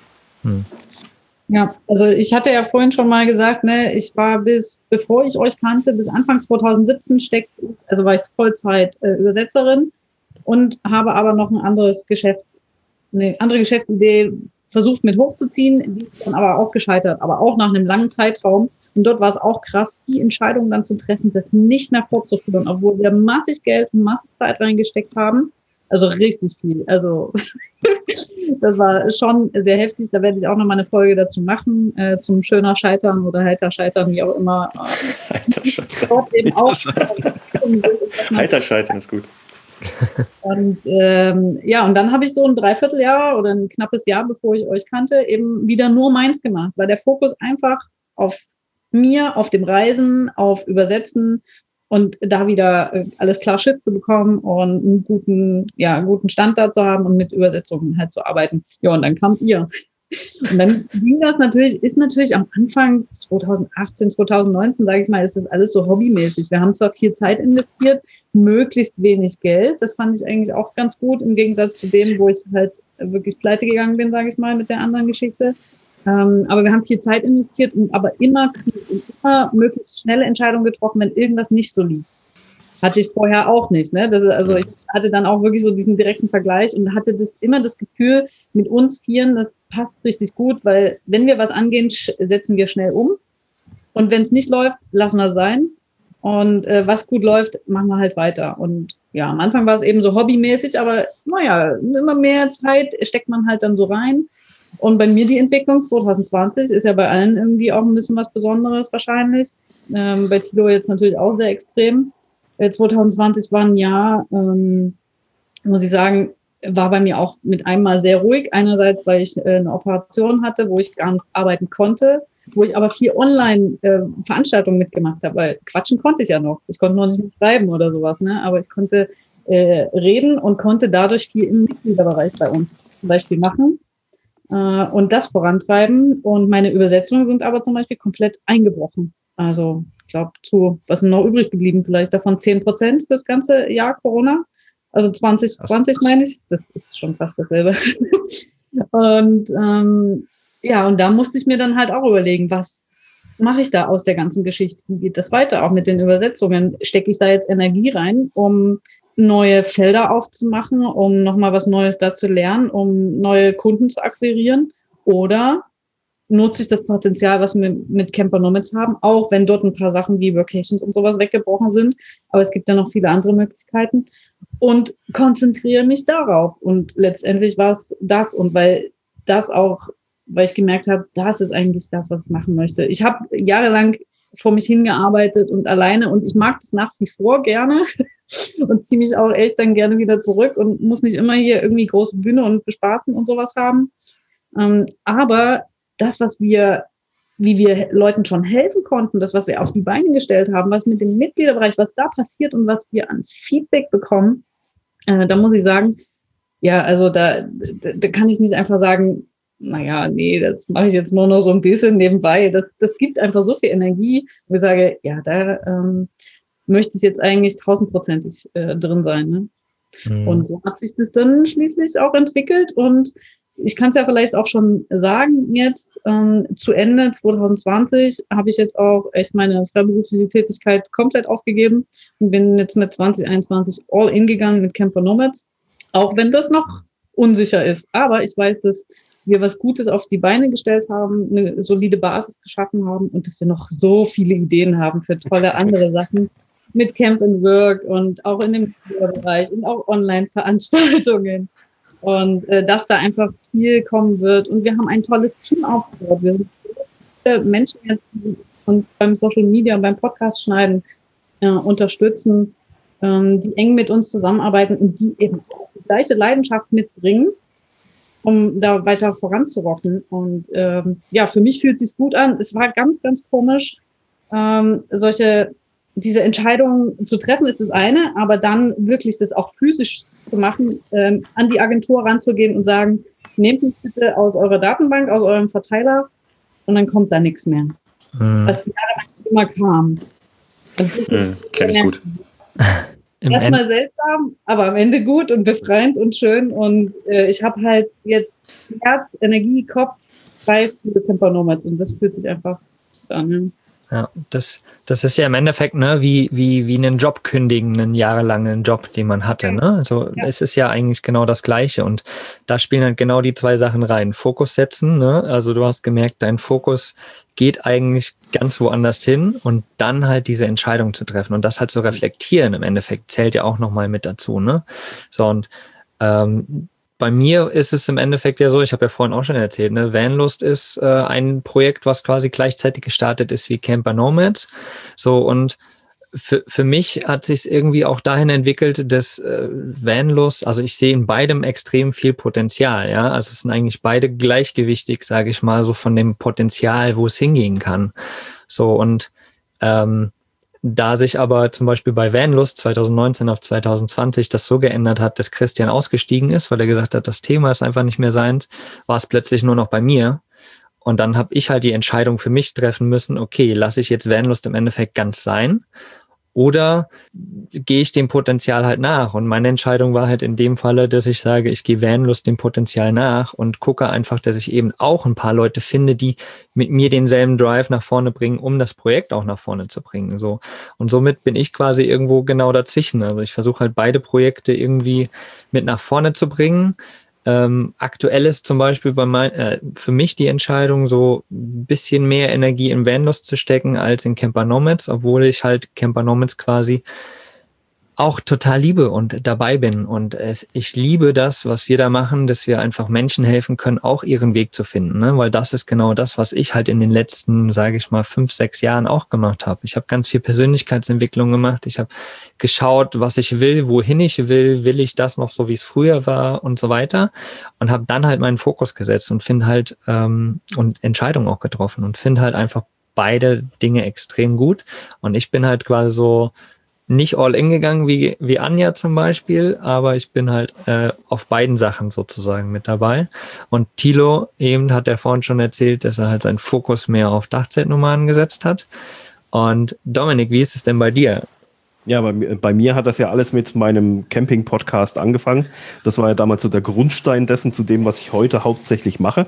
Ja, also ich hatte ja vorhin schon mal gesagt, ne, ich war bevor ich euch kannte, bis Anfang 2017 war ich Vollzeit Übersetzerin und habe aber noch eine andere Geschäftsidee versucht mit hochzuziehen, die ist dann aber auch gescheitert, aber auch nach einem langen Zeitraum. Und dort war es auch krass, die Entscheidung dann zu treffen, das nicht mehr fortzuführen, obwohl wir massig Geld und massig Zeit reingesteckt haben. Also richtig viel. Also das war schon sehr heftig. Da werde ich auch noch mal eine Folge dazu machen, zum schöner Scheitern oder heiter Scheitern, wie auch immer. Heiter Scheitern. Dort eben auch. Heiter Scheitern ist gut. Und und dann habe ich so ein Dreivierteljahr oder ein knappes Jahr, bevor ich euch kannte, eben wieder nur meins gemacht, weil der Fokus einfach auf mir, auf dem Reisen, auf Übersetzen und da wieder alles klar Schiff zu bekommen und einen guten Stand da zu haben und mit Übersetzungen halt zu arbeiten. Ja, und dann kamt ihr. Und dann ging das ist natürlich am Anfang 2018, 2019, sage ich mal, ist das alles so hobbymäßig. Wir haben zwar viel Zeit investiert, möglichst wenig Geld. Das fand ich eigentlich auch ganz gut, im Gegensatz zu dem, wo ich halt wirklich pleite gegangen bin, sage ich mal, mit der anderen Geschichte. Aber wir haben viel Zeit investiert und aber immer möglichst schnelle Entscheidungen getroffen, wenn irgendwas nicht so lief. Hatte ich vorher auch nicht. Ne? Ich hatte dann auch wirklich so diesen direkten Vergleich und hatte immer das Gefühl, mit uns Vieren, das passt richtig gut, weil wenn wir was angehen, setzen wir schnell um. Und wenn es nicht läuft, lassen wir es sein. Und was gut läuft, machen wir halt weiter. Und ja, am Anfang war es eben so hobbymäßig, aber naja, immer mehr Zeit steckt man halt dann so rein. Und bei mir die Entwicklung 2020 ist ja bei allen irgendwie auch ein bisschen was Besonderes wahrscheinlich. Bei Thilo jetzt natürlich auch sehr extrem. 2020 war ein Jahr, muss ich sagen, war bei mir auch mit einmal sehr ruhig. Einerseits, weil ich eine Operation hatte, wo ich gar nicht arbeiten konnte, wo ich aber viel Online-Veranstaltungen mitgemacht habe, weil quatschen konnte ich ja noch. Ich konnte noch nicht mehr schreiben oder sowas, ne? Aber ich konnte reden und konnte dadurch viel im Mitgliederbereich bei uns zum Beispiel machen und das vorantreiben. Und meine Übersetzungen sind aber zum Beispiel komplett eingebrochen. Also ich glaube, was ist noch übrig geblieben? Vielleicht davon 10% fürs ganze Jahr Corona. Also 2020 meine ich. Das ist schon fast dasselbe. Und und da musste ich mir dann halt auch überlegen, was mache ich da aus der ganzen Geschichte? Wie geht das weiter? Auch mit den Übersetzungen. Stecke ich da jetzt Energie rein, um neue Felder aufzumachen, um nochmal was Neues da zu lernen, um neue Kunden zu akquirieren? Oder nutze ich das Potenzial, was wir mit Camper Nomads haben, auch wenn dort ein paar Sachen wie Workations und sowas weggebrochen sind. Aber es gibt ja noch viele andere Möglichkeiten und konzentriere mich darauf. Und letztendlich war es das und weil ich gemerkt habe, das ist eigentlich das, was ich machen möchte. Ich habe jahrelang vor mich hingearbeitet und alleine und ich mag das nach wie vor gerne und ziehe mich auch echt dann gerne wieder zurück und muss nicht immer hier irgendwie große Bühne und bespaßen und sowas haben. Aber das, wie wir Leuten schon helfen konnten, das, was wir auf die Beine gestellt haben, was mit dem Mitgliederbereich, was da passiert und was wir an Feedback bekommen, da muss ich sagen, ja, also da kann ich nicht einfach sagen, naja, nee, das mache ich jetzt nur noch so ein bisschen nebenbei. Das gibt einfach so viel Energie, wo ich sage, ja, da möchte ich jetzt eigentlich 1000%ig drin sein. Ne? Mhm. Und so hat sich das dann schließlich auch entwickelt und ich kann es ja vielleicht auch schon sagen jetzt, zu Ende 2020 habe ich jetzt auch echt meine freiberufliche Tätigkeit komplett aufgegeben und bin jetzt mit 2021 all in gegangen mit Camper Nomads, auch wenn das noch unsicher ist. Aber ich weiß, dass wir was Gutes auf die Beine gestellt haben, eine solide Basis geschaffen haben und dass wir noch so viele Ideen haben für tolle andere Sachen mit Camp and Work und auch in dem Bereich und auch Online-Veranstaltungen. Und dass da einfach viel kommen wird. Und wir haben ein tolles Team aufgebaut. Wir sind viele Menschen jetzt, die uns beim Social Media und beim Podcast schneiden, unterstützen, die eng mit uns zusammenarbeiten und die eben auch die gleiche Leidenschaft mitbringen, um da weiter voranzurocken. Und für mich fühlt es sich gut an. Es war ganz, ganz komisch, diese Entscheidung zu treffen ist das eine, aber dann wirklich das auch physisch zu machen, an die Agentur ranzugehen und sagen, nehmt mich bitte aus eurer Datenbank, aus eurem Verteiler und dann kommt da nichts mehr. Was jahrelang immer kam. Kenn ich gut. Erstmal seltsam, aber am Ende gut und befreiend und schön und ich habe halt jetzt Herz, Energie, Kopf frei für Camper Nomads und das fühlt sich einfach an. Ja. Ja, das ist ja im Endeffekt wie einen Job kündigen, einen jahrelangen Job, den man hatte. Ne? Also es ist ja eigentlich genau das Gleiche und da spielen halt genau die zwei Sachen rein. Fokus setzen, ne? Also du hast gemerkt, dein Fokus geht eigentlich ganz woanders hin und dann halt diese Entscheidung zu treffen und das halt zu reflektieren im Endeffekt zählt ja auch nochmal mit dazu. Ne? So und bei mir ist es im Endeffekt ja so, ich habe ja vorhin auch schon erzählt, ne, Vanlust ist ein Projekt, was quasi gleichzeitig gestartet ist wie Camper Nomads. So und für mich hat sich es irgendwie auch dahin entwickelt, dass Vanlust, also ich sehe in beidem extrem viel Potenzial, ja. Also es sind eigentlich beide gleichgewichtig, sage ich mal, so von dem Potenzial, wo es hingehen kann. So und Da sich aber zum Beispiel bei Vanlust 2019 auf 2020 das so geändert hat, dass Christian ausgestiegen ist, weil er gesagt hat, das Thema ist einfach nicht mehr seins, war es plötzlich nur noch bei mir. Und dann habe ich halt die Entscheidung für mich treffen müssen, okay, lasse ich jetzt Vanlust im Endeffekt ganz sein oder gehe ich dem Potenzial halt nach? Und meine Entscheidung war halt in dem Falle, dass ich sage, ich gehe Vanlust dem Potenzial nach und gucke einfach, dass ich eben auch ein paar Leute finde, die mit mir denselben Drive nach vorne bringen, um das Projekt auch nach vorne zu bringen. So. Und somit bin ich quasi irgendwo genau dazwischen. Also ich versuche halt beide Projekte irgendwie mit nach vorne zu bringen. Aktuell ist zum Beispiel für mich die Entscheidung, so ein bisschen mehr Energie in Vanlust zu stecken als in Camper Nomads, obwohl ich halt Camper Nomads quasi auch total liebe und dabei bin. Und ich liebe das, was wir da machen, dass wir einfach Menschen helfen können, auch ihren Weg zu finden. Ne? Weil das ist genau das, was ich halt in den letzten, sage ich mal, 5, 6 Jahren auch gemacht habe. Ich habe ganz viel Persönlichkeitsentwicklung gemacht. Ich habe geschaut, was ich will, wohin ich will ich das noch so, wie es früher war und so weiter. Und habe dann halt meinen Fokus gesetzt und finde halt und Entscheidungen auch getroffen und finde halt einfach beide Dinge extrem gut. Und ich bin halt quasi so nicht all in gegangen wie Anja zum Beispiel, aber ich bin halt auf beiden Sachen sozusagen mit dabei. Und Thilo eben hat er vorhin schon erzählt, dass er halt seinen Fokus mehr auf Dachzeltnomaden gesetzt hat. Und Dominik, wie ist es denn bei dir? Ja, bei mir hat das ja alles mit meinem Camping-Podcast angefangen. Das war ja damals so der Grundstein dessen, zu dem, was ich heute hauptsächlich mache.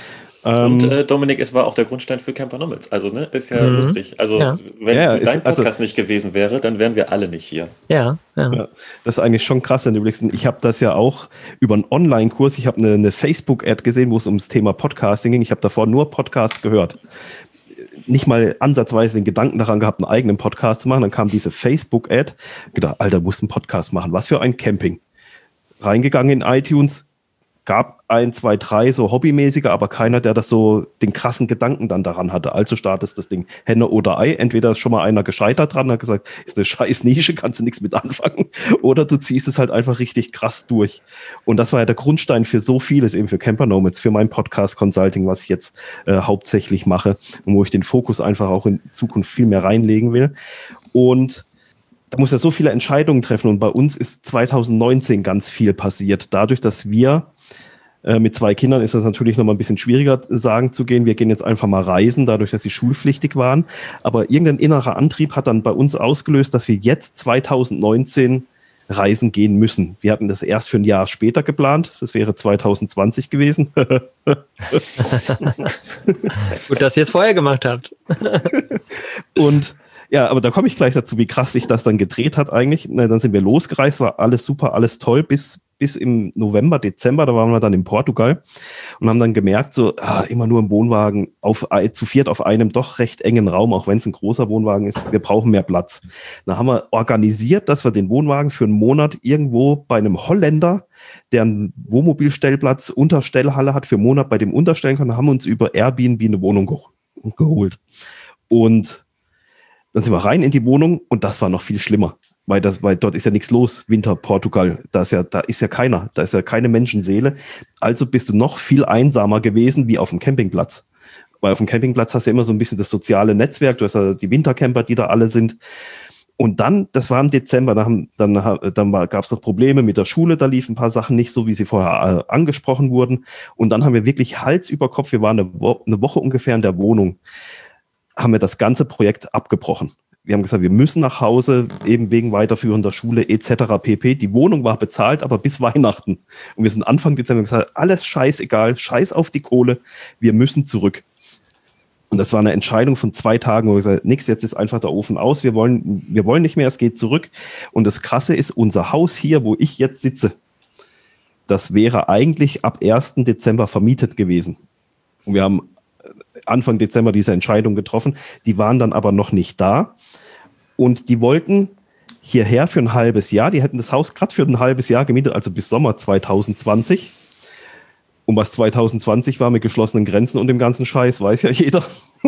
Und Dominik, es war auch der Grundstein für Camper Nomads. Also, ne, ist ja lustig. Also, wenn dein Podcast nicht gewesen wäre, dann wären wir alle nicht hier. Ja. Das ist eigentlich schon krass, wenn du überlegst. Ich habe das ja auch über einen Online-Kurs, ich habe eine Facebook-Ad gesehen, wo es ums Thema Podcasting ging. Ich habe davor nur Podcasts gehört. Nicht mal ansatzweise den Gedanken daran gehabt, einen eigenen Podcast zu machen. Dann kam diese Facebook-Ad. Gedacht, Alter, musst einen Podcast machen. Was für ein Camping. Reingegangen in iTunes. Gab 1, 2, 3 so hobbymäßige, aber keiner, der das so den krassen Gedanken dann daran hatte. Also startest das Ding Henne oder Ei. Entweder ist schon mal einer gescheitert dran, hat gesagt, ist eine scheiß Nische, kannst du nichts mit anfangen. Oder du ziehst es halt einfach richtig krass durch. Und das war ja der Grundstein für so vieles, eben für Camper Nomads, für mein Podcast Consulting, was ich jetzt hauptsächlich mache und wo ich den Fokus einfach auch in Zukunft viel mehr reinlegen will. Und da muss ja so viele Entscheidungen treffen. Und bei uns ist 2019 ganz viel passiert. Dadurch, dass wir mit 2 Kindern ist das natürlich noch mal ein bisschen schwieriger, sagen zu gehen. Wir gehen jetzt einfach mal reisen, dadurch, dass sie schulpflichtig waren. Aber irgendein innerer Antrieb hat dann bei uns ausgelöst, dass wir jetzt 2019 reisen gehen müssen. Wir hatten das erst für ein Jahr später geplant. Das wäre 2020 gewesen. Gut, dass ihr es vorher gemacht habt. Und ja, aber da komme ich gleich dazu, wie krass sich das dann gedreht hat eigentlich. Na, dann sind wir losgereist, war alles super, alles toll, bis im November, Dezember, da waren wir dann in Portugal und haben dann gemerkt, so immer nur im Wohnwagen, zu viert auf einem doch recht engen Raum, auch wenn es ein großer Wohnwagen ist, wir brauchen mehr Platz. Da haben wir organisiert, dass wir den Wohnwagen für einen Monat irgendwo bei einem Holländer, der einen Wohnmobilstellplatz, Unterstellhalle hat, für einen Monat bei dem unterstellen können, haben uns über Airbnb eine Wohnung geholt. Und dann sind wir rein in die Wohnung und das war noch viel schlimmer. Weil dort ist ja nichts los, Winter, Portugal, da ist ja keiner, da ist ja keine Menschenseele. Also bist du noch viel einsamer gewesen wie auf dem Campingplatz. Weil auf dem Campingplatz hast du ja immer so ein bisschen das soziale Netzwerk, du hast ja die Wintercamper, die da alle sind. Und dann, das war im Dezember, dann gab es noch Probleme mit der Schule, da liefen ein paar Sachen nicht so, wie sie vorher angesprochen wurden. Und dann haben wir wirklich Hals über Kopf, wir waren eine Woche ungefähr in der Wohnung, haben wir das ganze Projekt abgebrochen. Wir haben gesagt, wir müssen nach Hause, eben wegen weiterführender Schule etc. pp. Die Wohnung war bezahlt, aber bis Weihnachten. Und wir sind Anfang Dezember gesagt, alles scheißegal, scheiß auf die Kohle, wir müssen zurück. Und das war eine Entscheidung von 2 Tagen, wo wir gesagt haben, nix, jetzt ist einfach der Ofen aus, wir wollen nicht mehr, es geht zurück. Und das Krasse ist, unser Haus hier, wo ich jetzt sitze, das wäre eigentlich ab 1. Dezember vermietet gewesen. Und wir haben Anfang Dezember diese Entscheidung getroffen. Die waren dann aber noch nicht da. Und die wollten hierher für ein halbes Jahr. Die hätten das Haus gerade für ein halbes Jahr gemietet, also bis Sommer 2020. Und was 2020 war mit geschlossenen Grenzen und dem ganzen Scheiß, weiß ja jeder.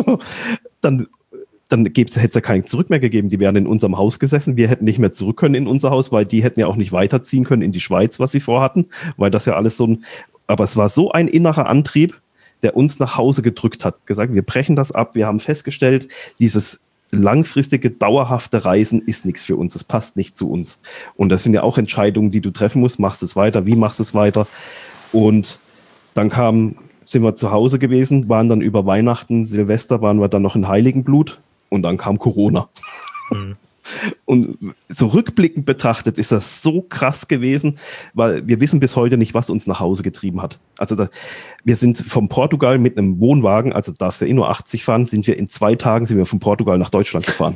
Dann hätte es ja keinen Zurück mehr gegeben. Die wären in unserem Haus gesessen. Wir hätten nicht mehr zurück können in unser Haus, weil die hätten ja auch nicht weiterziehen können in die Schweiz, was sie vorhatten. Weil das ja alles aber es war so ein innerer Antrieb, der uns nach Hause gedrückt hat, gesagt, wir brechen das ab. Wir haben festgestellt, dieses langfristige, dauerhafte Reisen ist nichts für uns. Es passt nicht zu uns. Und das sind ja auch Entscheidungen, die du treffen musst. Machst du es weiter? Wie machst du es weiter? Und dann sind wir zu Hause gewesen, waren dann über Weihnachten, Silvester, waren wir dann noch in Heiligenblut und dann kam Corona. Mhm. Und so rückblickend betrachtet ist das so krass gewesen, weil wir wissen bis heute nicht, was uns nach Hause getrieben hat. Also wir sind von Portugal mit einem Wohnwagen, also darfst ja nur 80 fahren, sind wir 2 Tagen von Portugal nach Deutschland gefahren.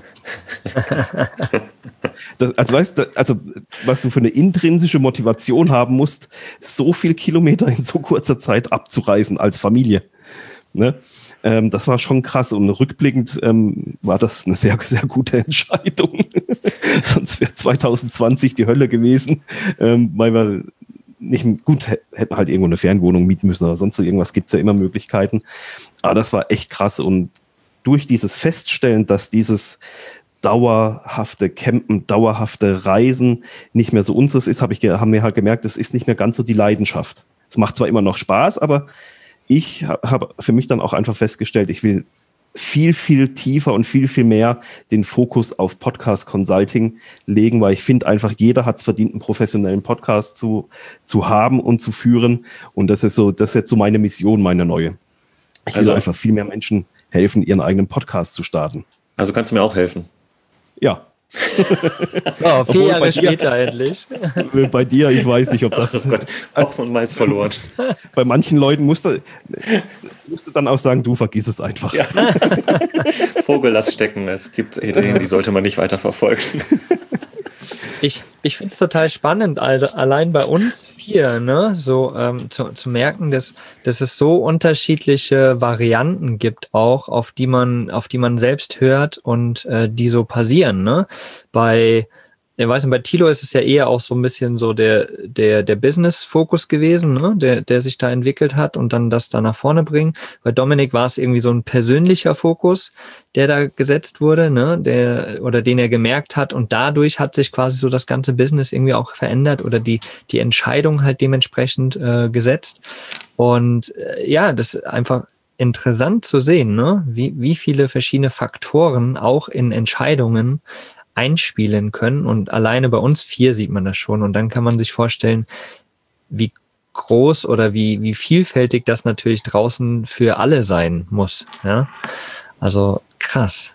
Was du für eine intrinsische Motivation haben musst, so viel Kilometer in so kurzer Zeit abzureisen als Familie. Ne? Das war schon krass und rückblickend war das eine sehr, sehr gute Entscheidung. Sonst wäre 2020 die Hölle gewesen, weil wir nicht gut hätten halt irgendwo eine Fernwohnung mieten müssen oder sonst so irgendwas, gibt es ja immer Möglichkeiten. Aber das war echt krass und durch dieses Feststellen, dass dieses dauerhafte Campen, dauerhafte Reisen nicht mehr so unseres ist, haben wir halt gemerkt, es ist nicht mehr ganz so die Leidenschaft. Es macht zwar immer noch Spaß, aber ich habe für mich dann auch einfach festgestellt, ich will viel, viel tiefer und viel, viel mehr den Fokus auf Podcast-Consulting legen, weil ich finde einfach, jeder hat es verdient, einen professionellen Podcast zu haben und zu führen. Und das ist jetzt so meine Mission, meine neue. Ich will einfach viel mehr Menschen helfen, ihren eigenen Podcast zu starten. Also kannst du mir auch helfen? Ja. So, 4 Jahre später endlich. Bei dir, ich weiß nicht, ob das... Oh Gott, Hopfen und Malz verloren. Bei manchen Leuten musst du dann auch sagen, du vergiss es einfach. Ja. Vogel, lass stecken. Es gibt Ideen, die sollte man nicht weiter verfolgen. Ich finde es total spannend, allein bei uns 4, ne, so zu merken, dass es so unterschiedliche Varianten gibt, auch auf die man selbst hört und die so passieren. Ne? Bei Thilo ist es ja eher auch so ein bisschen so der Business-Fokus gewesen, ne? der sich da entwickelt hat und dann das da nach vorne bringen. Bei Dominik war es irgendwie so ein persönlicher Fokus, der da gesetzt wurde, ne? Den er gemerkt hat und dadurch hat sich quasi so das ganze Business irgendwie auch verändert oder die Entscheidung halt dementsprechend gesetzt. Und das ist einfach interessant zu sehen, ne? Wie viele verschiedene Faktoren auch in Entscheidungen einspielen können und alleine bei uns 4 sieht man das schon und dann kann man sich vorstellen, wie groß oder wie vielfältig das natürlich draußen für alle sein muss. Ja? Also krass.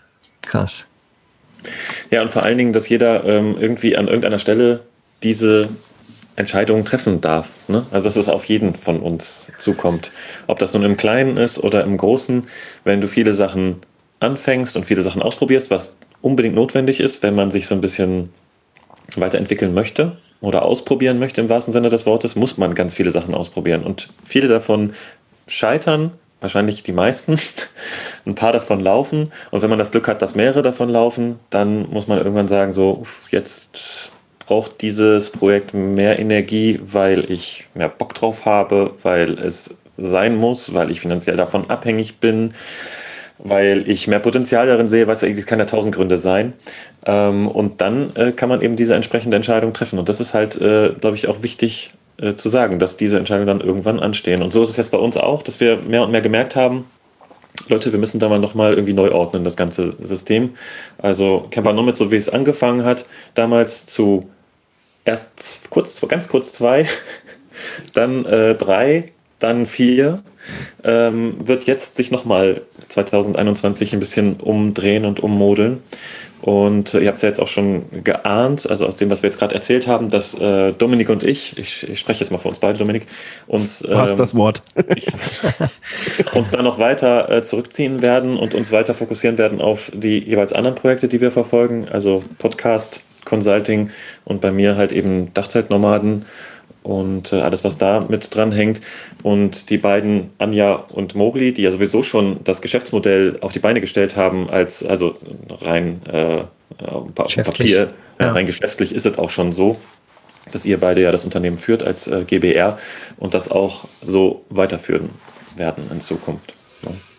Ja, und vor allen Dingen, dass jeder irgendwie an irgendeiner Stelle diese Entscheidungen treffen darf. Ne? Also dass es auf jeden von uns zukommt. Ob das nun im Kleinen ist oder im Großen, wenn du viele Sachen anfängst und viele Sachen ausprobierst, was unbedingt notwendig ist, wenn man sich so ein bisschen weiterentwickeln möchte oder ausprobieren möchte im wahrsten Sinne des Wortes, muss man ganz viele Sachen ausprobieren. Und viele davon scheitern, wahrscheinlich die meisten, ein paar davon laufen. Und wenn man das Glück hat, dass mehrere davon laufen, dann muss man irgendwann sagen, so jetzt braucht dieses Projekt mehr Energie, weil ich mehr Bock drauf habe, weil es sein muss, weil ich finanziell davon abhängig bin, weil ich mehr Potenzial darin sehe, es kann ja 1000 Gründe sein. Und dann kann man eben diese entsprechende Entscheidung treffen. Und das ist halt, glaube ich, auch wichtig zu sagen, dass diese Entscheidungen dann irgendwann anstehen. Und so ist es jetzt bei uns auch, dass wir mehr und mehr gemerkt haben, Leute, wir müssen da mal nochmal irgendwie neu ordnen, das ganze System. Also Camper Nomads, so wie es angefangen hat, damals zu erst ganz kurz 2, dann 3, dann 4, wird jetzt sich nochmal 2021 ein bisschen umdrehen und ummodeln. Und ihr habt es ja jetzt auch schon geahnt, also aus dem, was wir jetzt gerade erzählt haben, dass Dominik und ich spreche jetzt mal für uns beide, Dominik, uns das Wort. uns da noch weiter zurückziehen werden und uns weiter fokussieren werden auf die jeweils anderen Projekte, die wir verfolgen, also Podcast, Consulting und bei mir halt eben Dachzeltnomaden und alles, was da mit dran hängt. Und die beiden, Anja und Mogli, die ja sowieso schon das Geschäftsmodell auf die Beine gestellt haben, also rein auf Papier, rein geschäftlich ist es auch schon so, dass ihr beide ja das Unternehmen führt als GbR und das auch so weiterführen werden in Zukunft. Ja.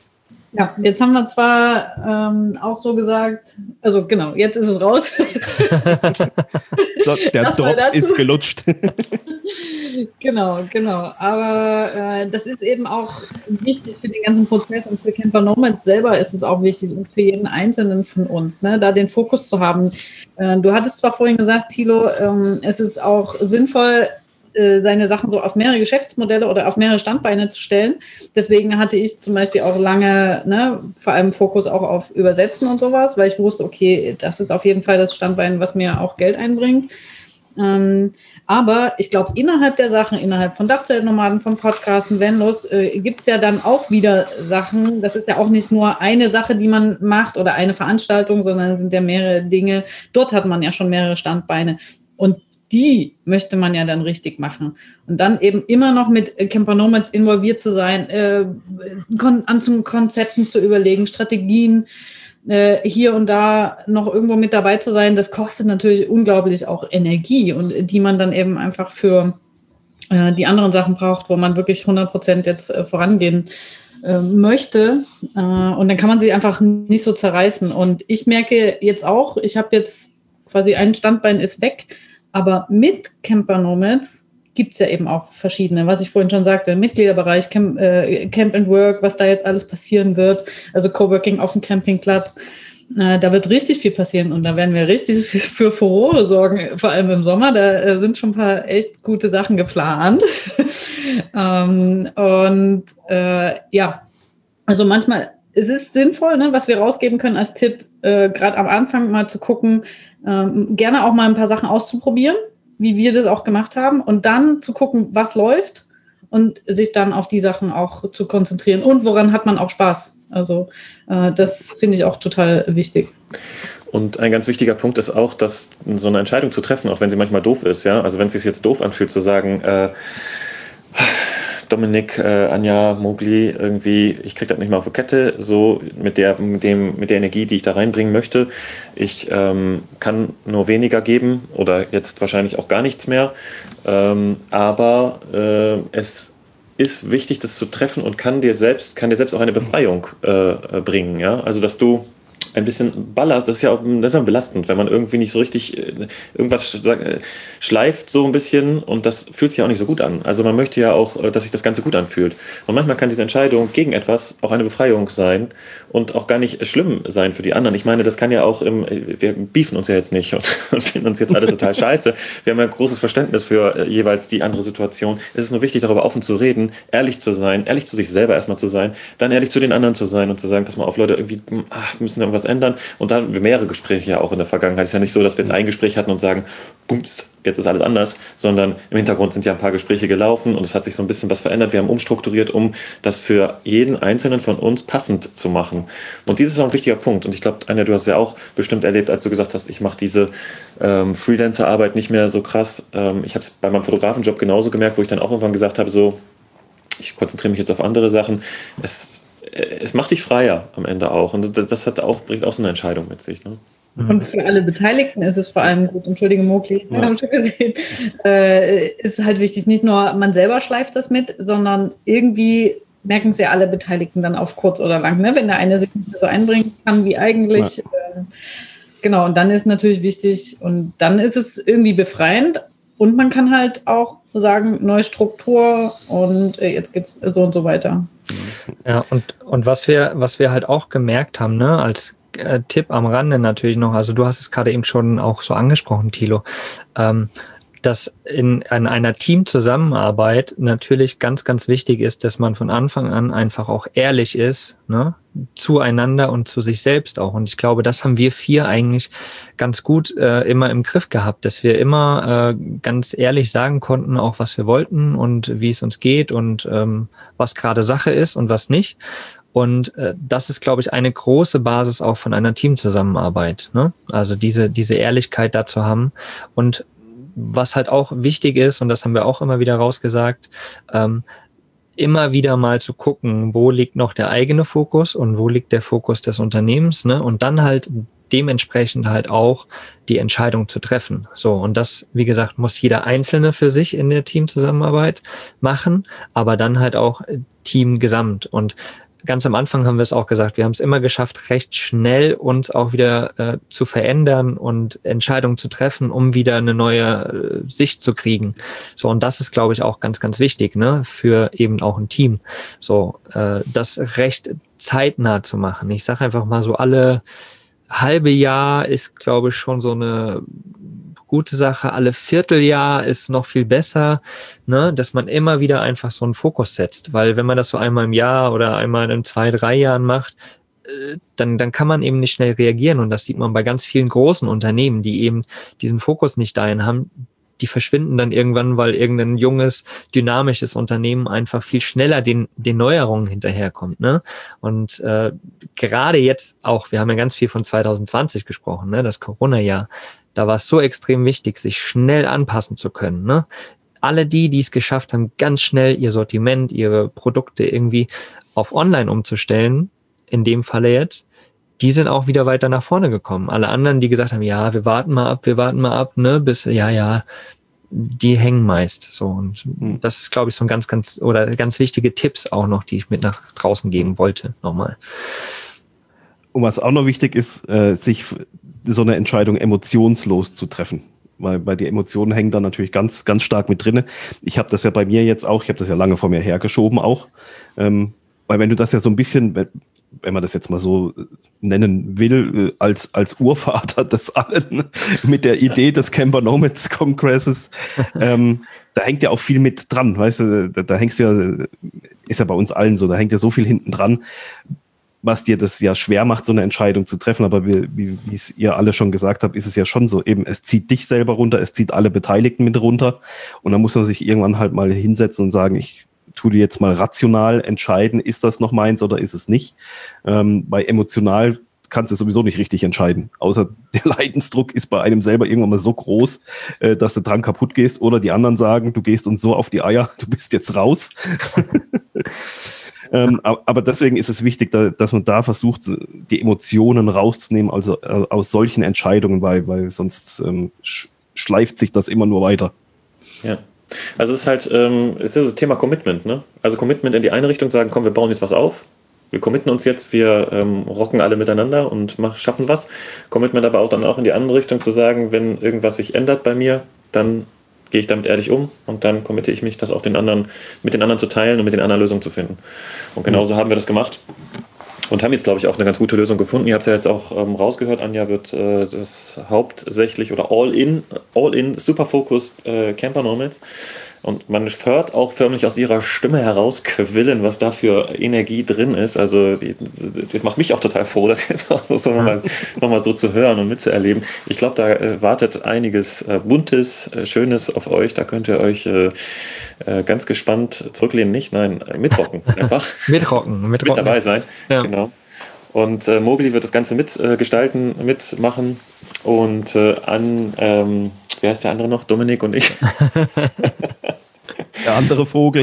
Ja, jetzt haben wir zwar auch so gesagt, also genau, jetzt ist es raus. Der Drops ist gelutscht. Genau. Aber das ist eben auch wichtig für den ganzen Prozess und für Camper Nomads selber ist es auch wichtig und für jeden Einzelnen von uns, ne, da den Fokus zu haben. Du hattest zwar vorhin gesagt, Thilo, es ist auch sinnvoll, seine Sachen so auf mehrere Geschäftsmodelle oder auf mehrere Standbeine zu stellen. Deswegen hatte ich zum Beispiel auch lange, ne, vor allem Fokus auch auf Übersetzen und sowas, weil ich wusste, okay, das ist auf jeden Fall das Standbein, was mir auch Geld einbringt. Aber ich glaube, innerhalb der Sachen, innerhalb von Dachzeltnomaden, von Podcasten, Vanlos, gibt es ja dann auch wieder Sachen. Das ist ja auch nicht nur eine Sache, die man macht oder eine Veranstaltung, sondern es sind ja mehrere Dinge. Dort hat man ja schon mehrere Standbeine. Und die möchte man ja dann richtig machen. Und dann eben immer noch mit Camper Nomads involviert zu sein, an Konzepten zu überlegen, Strategien, hier und da noch irgendwo mit dabei zu sein, das kostet natürlich unglaublich auch Energie und die man dann eben einfach für die anderen Sachen braucht, wo man wirklich 100% jetzt vorangehen möchte. Und dann kann man sich einfach nicht so zerreißen. Und ich merke jetzt auch, ich habe jetzt quasi ein Standbein ist weg, aber mit Camper Nomads gibt es ja eben auch verschiedene, was ich vorhin schon sagte, Mitgliederbereich, Camp and Work, was da jetzt alles passieren wird, also Coworking auf dem Campingplatz. Da wird richtig viel passieren und da werden wir richtig für Furore sorgen, vor allem im Sommer. Da sind schon ein paar echt gute Sachen geplant. Ja, also manchmal, es ist sinnvoll, ne, was wir rausgeben können als Tipp, gerade am Anfang mal zu gucken, gerne auch mal ein paar Sachen auszuprobieren, wie wir das auch gemacht haben und dann zu gucken, was läuft und sich dann auf die Sachen auch zu konzentrieren und woran hat man auch Spaß. Also das finde ich auch total wichtig. Und ein ganz wichtiger Punkt ist auch, dass so eine Entscheidung zu treffen, auch wenn sie manchmal doof ist, ja, also wenn es sich jetzt doof anfühlt, zu sagen, Dominik, Anja, Mowgli, irgendwie, ich kriege das nicht mal auf die Kette, so mit der Energie, die ich da reinbringen möchte. Ich kann nur weniger geben oder jetzt wahrscheinlich auch gar nichts mehr. Aber es ist wichtig, das zu treffen und kann dir selbst auch eine Befreiung bringen. Ja? Also, dass du ein bisschen Ballast, das ist ja belastend, wenn man irgendwie nicht so richtig irgendwas schleift so ein bisschen und das fühlt sich auch nicht so gut an. Also man möchte ja auch, dass sich das Ganze gut anfühlt. Und manchmal kann diese Entscheidung gegen etwas auch eine Befreiung sein und auch gar nicht schlimm sein für die anderen. Ich meine, das kann ja auch, wir beefen uns ja jetzt nicht und finden uns jetzt alle total scheiße. Wir haben ja großes Verständnis für jeweils die andere Situation. Es ist nur wichtig, darüber offen zu reden, ehrlich zu sein, ehrlich zu sich selber erstmal zu sein, dann ehrlich zu den anderen zu sein und zu sagen, pass mal auf, Leute, irgendwie müssen irgendwas ändern. Und dann mehrere Gespräche ja auch in der Vergangenheit. Es ist ja nicht so, dass wir jetzt ein Gespräch hatten und sagen, bums, jetzt ist alles anders, sondern im Hintergrund sind ja ein paar Gespräche gelaufen und es hat sich so ein bisschen was verändert. Wir haben umstrukturiert, um das für jeden Einzelnen von uns passend zu machen. Und dieses ist auch ein wichtiger Punkt. Und ich glaube, Anja, du hast es ja auch bestimmt erlebt, als du gesagt hast, ich mache diese Freelancer-Arbeit nicht mehr so krass. Ich habe es bei meinem Fotografenjob genauso gemerkt, wo ich dann auch irgendwann gesagt habe, so, ich konzentriere mich jetzt auf andere Sachen. Es macht dich freier am Ende auch. Und das bringt auch so eine Entscheidung mit sich. Ne? Und für alle Beteiligten ist es vor allem gut, entschuldige Mowgli, wir haben schon gesehen, ist halt wichtig, nicht nur man selber schleift das mit, sondern irgendwie merken es ja alle Beteiligten dann auf kurz oder lang, ne? Wenn der eine sich nicht mehr so einbringen kann wie eigentlich. Ja. Genau, und dann ist natürlich wichtig und dann ist es irgendwie befreiend und man kann halt auch sagen, neue Struktur und jetzt geht's so und so weiter. Ja, und was wir halt auch gemerkt haben, ne, als Tipp am Rande natürlich noch, also du hast es gerade eben schon auch so angesprochen, Thilo, dass in einer Teamzusammenarbeit natürlich ganz, ganz wichtig ist, dass man von Anfang an einfach auch ehrlich ist, ne, zueinander und zu sich selbst auch. Und ich glaube, das haben wir 4 eigentlich ganz gut immer im Griff gehabt, dass wir immer ganz ehrlich sagen konnten, auch was wir wollten und wie es uns geht und was gerade Sache ist und was nicht. Und das ist, glaube ich, eine große Basis auch von einer Teamzusammenarbeit, ne? Also diese Ehrlichkeit da zu haben. Und was halt auch wichtig ist, und das haben wir auch immer wieder rausgesagt, immer wieder mal zu gucken, wo liegt noch der eigene Fokus und wo liegt der Fokus des Unternehmens, ne? Und dann halt dementsprechend halt auch die Entscheidung zu treffen. So, und das, wie gesagt, muss jeder Einzelne für sich in der Teamzusammenarbeit machen, aber dann halt auch Team gesamt. Und ganz am Anfang haben wir es auch gesagt, wir haben es immer geschafft, recht schnell uns auch wieder zu verändern und Entscheidungen zu treffen, um wieder eine neue Sicht zu kriegen. So, und das ist, glaube ich, auch ganz, ganz wichtig, ne, für eben auch ein Team. So, das recht zeitnah zu machen. Ich sage einfach mal so, alle halbe Jahr ist, glaube ich, schon so eine gute Sache. Alle Vierteljahr ist noch viel besser, ne, dass man immer wieder einfach so einen Fokus setzt. Weil wenn man das so einmal im Jahr oder einmal in 2, 3 Jahren macht, dann kann man eben nicht schnell reagieren. Und das sieht man bei ganz vielen großen Unternehmen, die eben diesen Fokus nicht dahin haben. Die verschwinden dann irgendwann, weil irgendein junges, dynamisches Unternehmen einfach viel schneller den Neuerungen hinterherkommt. Ne? Und gerade jetzt auch, wir haben ja ganz viel von 2020 gesprochen, ne? Das Corona-Jahr, da war es so extrem wichtig, sich schnell anpassen zu können. Ne? Alle die es geschafft haben, ganz schnell ihr Sortiment, ihre Produkte irgendwie auf Online umzustellen, in dem Falle jetzt, die sind auch wieder weiter nach vorne gekommen. Alle anderen, die gesagt haben, ja, wir warten mal ab, ne, bis, ja, die hängen meist. So, und das ist, glaube ich, so ein ganz wichtige Tipps auch noch, die ich mit nach draußen geben wollte, nochmal. Und was auch noch wichtig ist, sich so eine Entscheidung emotionslos zu treffen. Weil die Emotionen hängen da natürlich ganz, ganz stark mit drin. Ich habe das ja bei mir jetzt auch, ich habe das ja lange vor mir hergeschoben auch. Weil wenn du das ja so ein bisschen, wenn man das jetzt mal so nennen will, als Urvater des allen, mit der Idee des Camper Nomads Congresses, da hängt ja auch viel mit dran, weißt du, da hängst du ja, ist ja bei uns allen so, da hängt ja so viel hinten dran, was dir das ja schwer macht, so eine Entscheidung zu treffen, aber wie es ihr alle schon gesagt habt, ist es ja schon so, eben, es zieht dich selber runter, es zieht alle Beteiligten mit runter und dann muss man sich irgendwann halt mal hinsetzen und sagen, ich tue dir jetzt mal rational entscheiden, ist das noch meins oder ist es nicht, weil emotional kannst du sowieso nicht richtig entscheiden, außer der Leidensdruck ist bei einem selber irgendwann mal so groß, dass du dran kaputt gehst oder die anderen sagen, du gehst uns so auf die Eier, du bist jetzt raus. Aber deswegen ist es wichtig, dass man da versucht, die Emotionen rauszunehmen, also aus solchen Entscheidungen, weil sonst schleift sich das immer nur weiter. Ja, also es ist halt, es ist so Thema Commitment, ne? Also Commitment in die eine Richtung, sagen, komm, wir bauen jetzt was auf, wir committen uns jetzt, wir rocken alle miteinander und schaffen was. Commitment aber auch dann auch in die andere Richtung zu sagen, wenn irgendwas sich ändert bei mir, dann gehe ich damit ehrlich um und dann committe ich mich, das auch mit den anderen zu teilen und mit den anderen Lösungen zu finden. Und genauso haben wir das gemacht und haben jetzt, glaube ich, auch eine ganz gute Lösung gefunden. Ihr habt es ja jetzt auch rausgehört, Anja wird das hauptsächlich oder all-in, super focused Camper Nomads. Und man hört auch förmlich aus ihrer Stimme heraus quillen, was da für Energie drin ist. Also das macht mich auch total froh, das jetzt auch nochmal so zu hören und mitzuerleben. Ich glaube, da wartet einiges Buntes, Schönes auf euch. Da könnt ihr euch ganz gespannt zurücklehnen. Mitrocken einfach. Mitrocken. Mit dabei sein. Ja. Genau. Und Mobili wird das Ganze mitgestalten, mitmachen. Und wer ist der andere noch? Dominik und ich. Der andere Vogel.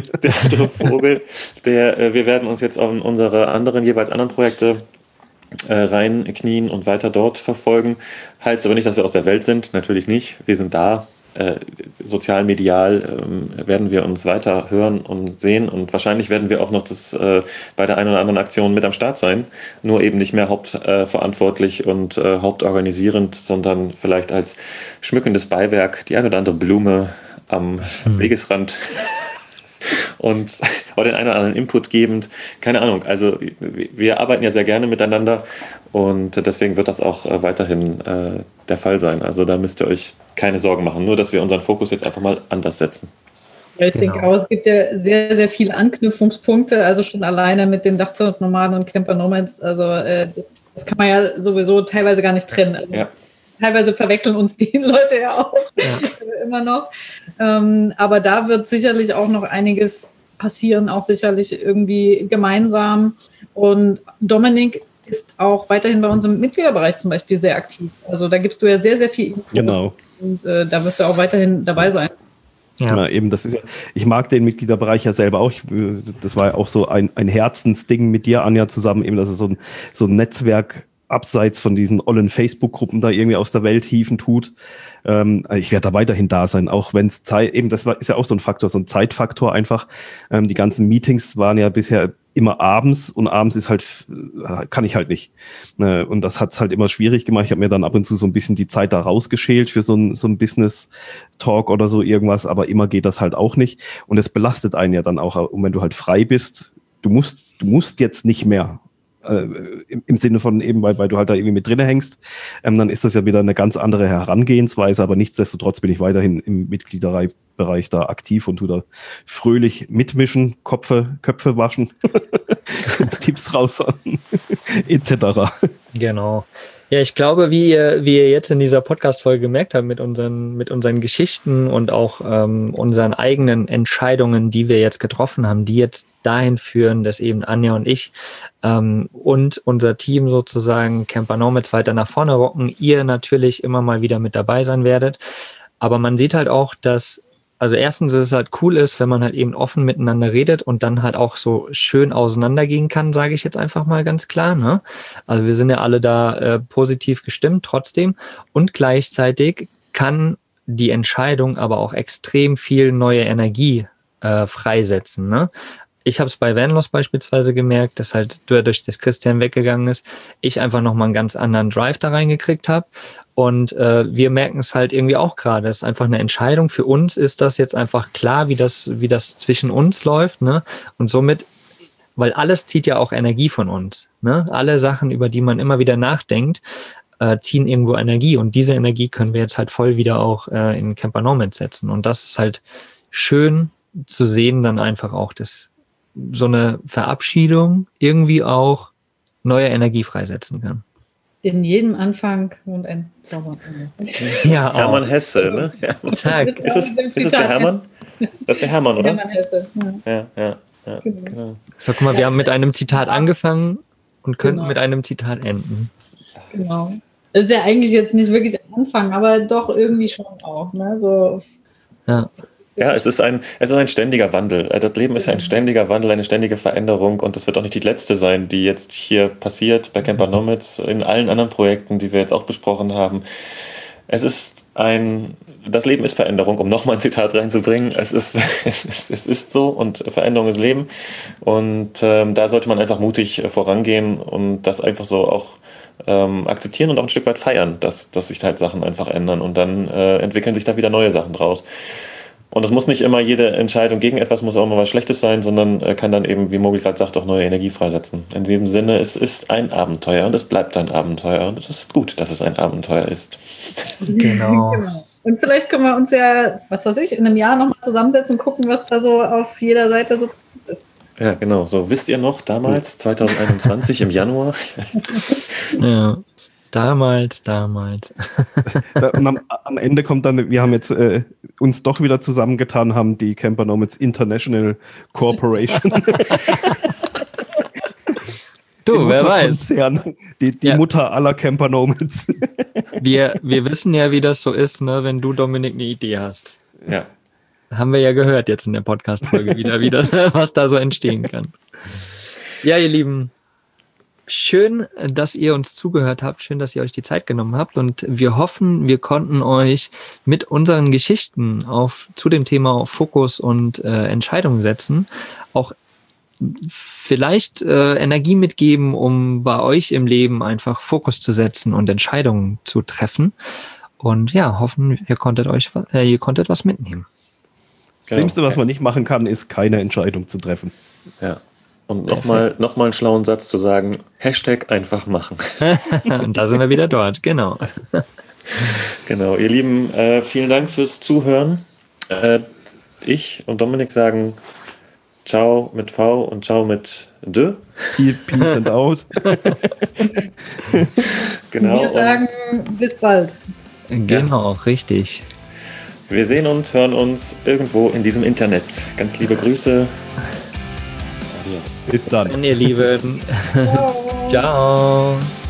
Wir werden uns jetzt auf unsere jeweils anderen Projekte reinknien und weiter dort verfolgen. Heißt aber nicht, dass wir aus der Welt sind. Natürlich nicht. Wir sind da. Sozial, medial werden wir uns weiter hören und sehen und wahrscheinlich werden wir auch noch bei der einen oder anderen Aktion mit am Start sein, nur eben nicht mehr hauptverantwortlich und hauptorganisierend, sondern vielleicht als schmückendes Beiwerk, die eine oder andere Blume am Wegesrand und oder den einen oder anderen Input gebend, keine Ahnung, also wir arbeiten ja sehr gerne miteinander und deswegen wird das auch weiterhin der Fall sein, also da müsst ihr euch keine Sorgen machen, nur dass wir unseren Fokus jetzt einfach mal anders setzen. Ja, ich denke auch, es gibt ja sehr, sehr viele Anknüpfungspunkte, also schon alleine mit den Dachzeltnomaden und Camper Nomads, also das kann man ja sowieso teilweise gar nicht trennen. Also ja. Teilweise verwechseln uns die Leute ja auch immer noch. Aber da wird sicherlich auch noch einiges passieren, auch sicherlich irgendwie gemeinsam. Und Dominik ist auch weiterhin bei uns im Mitgliederbereich zum Beispiel sehr aktiv. Also da gibst du ja sehr, sehr viel Input. Genau. Und da wirst du auch weiterhin dabei sein. Ja, eben, das ist ja, ich mag den Mitgliederbereich ja selber auch. Das war ja auch so ein Herzensding mit dir, Anja, zusammen, eben, dass es so ein Netzwerk abseits von diesen ollen Facebook-Gruppen da irgendwie aus der Welt hieven tut. Ich werde da weiterhin da sein, auch wenn es ist ja auch so ein Faktor, so ein Zeitfaktor einfach. Die ganzen Meetings waren ja bisher immer abends und abends ist halt, kann ich halt nicht. Und das hat es halt immer schwierig gemacht. Ich habe mir dann ab und zu so ein bisschen die Zeit da rausgeschält für so ein Business-Talk oder so irgendwas, aber immer geht das halt auch nicht. Und es belastet einen ja dann auch. Und wenn du halt frei bist, du musst jetzt nicht mehr. Im Sinne von eben, weil du halt da irgendwie mit drin hängst, dann ist das ja wieder eine ganz andere Herangehensweise, aber nichtsdestotrotz bin ich weiterhin im Mitgliederbereich da aktiv und tu da fröhlich mitmischen, Köpfe waschen, Tipps raus etc. Genau. Ja, ich glaube, wie ihr jetzt in dieser Podcast-Folge gemerkt habt, mit unseren Geschichten und auch unseren eigenen Entscheidungen, die wir jetzt getroffen haben, die jetzt dahin führen, dass eben Anja und ich und unser Team sozusagen Camper Nomads weiter nach vorne rocken, ihr natürlich immer mal wieder mit dabei sein werdet. Aber man sieht halt auch, dass also erstens, dass es halt cool ist, wenn man halt eben offen miteinander redet und dann halt auch so schön auseinandergehen kann, sage ich jetzt einfach mal ganz klar. Ne? Also wir sind ja alle da positiv gestimmt trotzdem und gleichzeitig kann die Entscheidung aber auch extrem viel neue Energie freisetzen. Ne? Ich habe es bei Vanlos beispielsweise gemerkt, dass halt dadurch, dass Christian weggegangen ist, ich einfach nochmal einen ganz anderen Drive da reingekriegt habe. Und wir merken es halt irgendwie auch gerade. Es ist einfach eine Entscheidung. Für uns ist das jetzt einfach klar, wie das zwischen uns läuft. Ne? Und somit, weil alles zieht ja auch Energie von uns. Ne? Alle Sachen, über die man immer wieder nachdenkt, ziehen irgendwo Energie. Und diese Energie können wir jetzt halt voll wieder auch in Camper Nomads setzen. Und das ist halt schön zu sehen, dann einfach auch, dass so eine Verabschiedung irgendwie auch neue Energie freisetzen kann. In jedem Anfang und ein Zauberende. Ja, Hermann Hesse, ne? Zack. Ist es der Hermann? Das ist der Hermann, oder? Hermann Hesse. Ja. Genau. So, guck mal, wir haben mit einem Zitat angefangen und könnten Genau. mit einem Zitat enden. Genau. Das ist ja eigentlich jetzt nicht wirklich ein Anfang, aber doch irgendwie schon auch. Ne? So. Ja. Ja, es ist ein ständiger Wandel. Das Leben ist ein ständiger Wandel, eine ständige Veränderung und das wird auch nicht die letzte sein, die jetzt hier passiert bei Camper Nomads, in allen anderen Projekten, die wir jetzt auch besprochen haben. Das Leben ist Veränderung, um nochmal ein Zitat reinzubringen. Es ist so und Veränderung ist Leben und da sollte man einfach mutig vorangehen und das einfach so auch akzeptieren und auch ein Stück weit feiern, dass sich halt Sachen einfach ändern und dann entwickeln sich da wieder neue Sachen draus. Und es muss nicht immer jede Entscheidung gegen etwas, muss auch mal was Schlechtes sein, sondern kann dann eben, wie Mogi gerade sagt, auch neue Energie freisetzen. In diesem Sinne, es ist ein Abenteuer und es bleibt ein Abenteuer. Und es ist gut, dass es ein Abenteuer ist. Genau. Und vielleicht können wir uns ja, was weiß ich, in einem Jahr nochmal zusammensetzen und gucken, was da so auf jeder Seite so ist. Ja, genau. So, wisst ihr noch, damals, 2021 im Januar? Ja. Damals. Und am Ende kommt dann, wir haben jetzt uns doch wieder zusammengetan, haben die Camper Nomads International Corporation. Du, wer weiß. Die Mutter aller Camper Nomads. Wir wissen ja, wie das so ist, ne, wenn du, Dominik, eine Idee hast. Ja. Haben wir ja gehört jetzt in der Podcast-Folge wieder, was da so entstehen kann. Ja, ihr Lieben, schön, dass ihr uns zugehört habt. Schön, dass ihr euch die Zeit genommen habt. Und wir hoffen, wir konnten euch mit unseren Geschichten zu dem Thema Fokus und Entscheidungen setzen, auch vielleicht Energie mitgeben, um bei euch im Leben einfach Fokus zu setzen und Entscheidungen zu treffen. Und ja, hoffen, ihr konntet was mitnehmen. Das Schlimmste, was man nicht machen kann, ist keine Entscheidung zu treffen. Ja. Und nochmal einen schlauen Satz zu sagen, Hashtag einfach machen. Und da sind wir wieder dort, genau. Genau, ihr Lieben, vielen Dank fürs Zuhören. Ich und Dominik sagen Ciao mit V und Ciao mit D. Peace and out. Genau. Wir sagen bis bald. Genau, richtig. Wir sehen und hören uns irgendwo in diesem Internet. Ganz liebe Grüße. Bis dann. Ihr Lieben. Ciao. Ciao.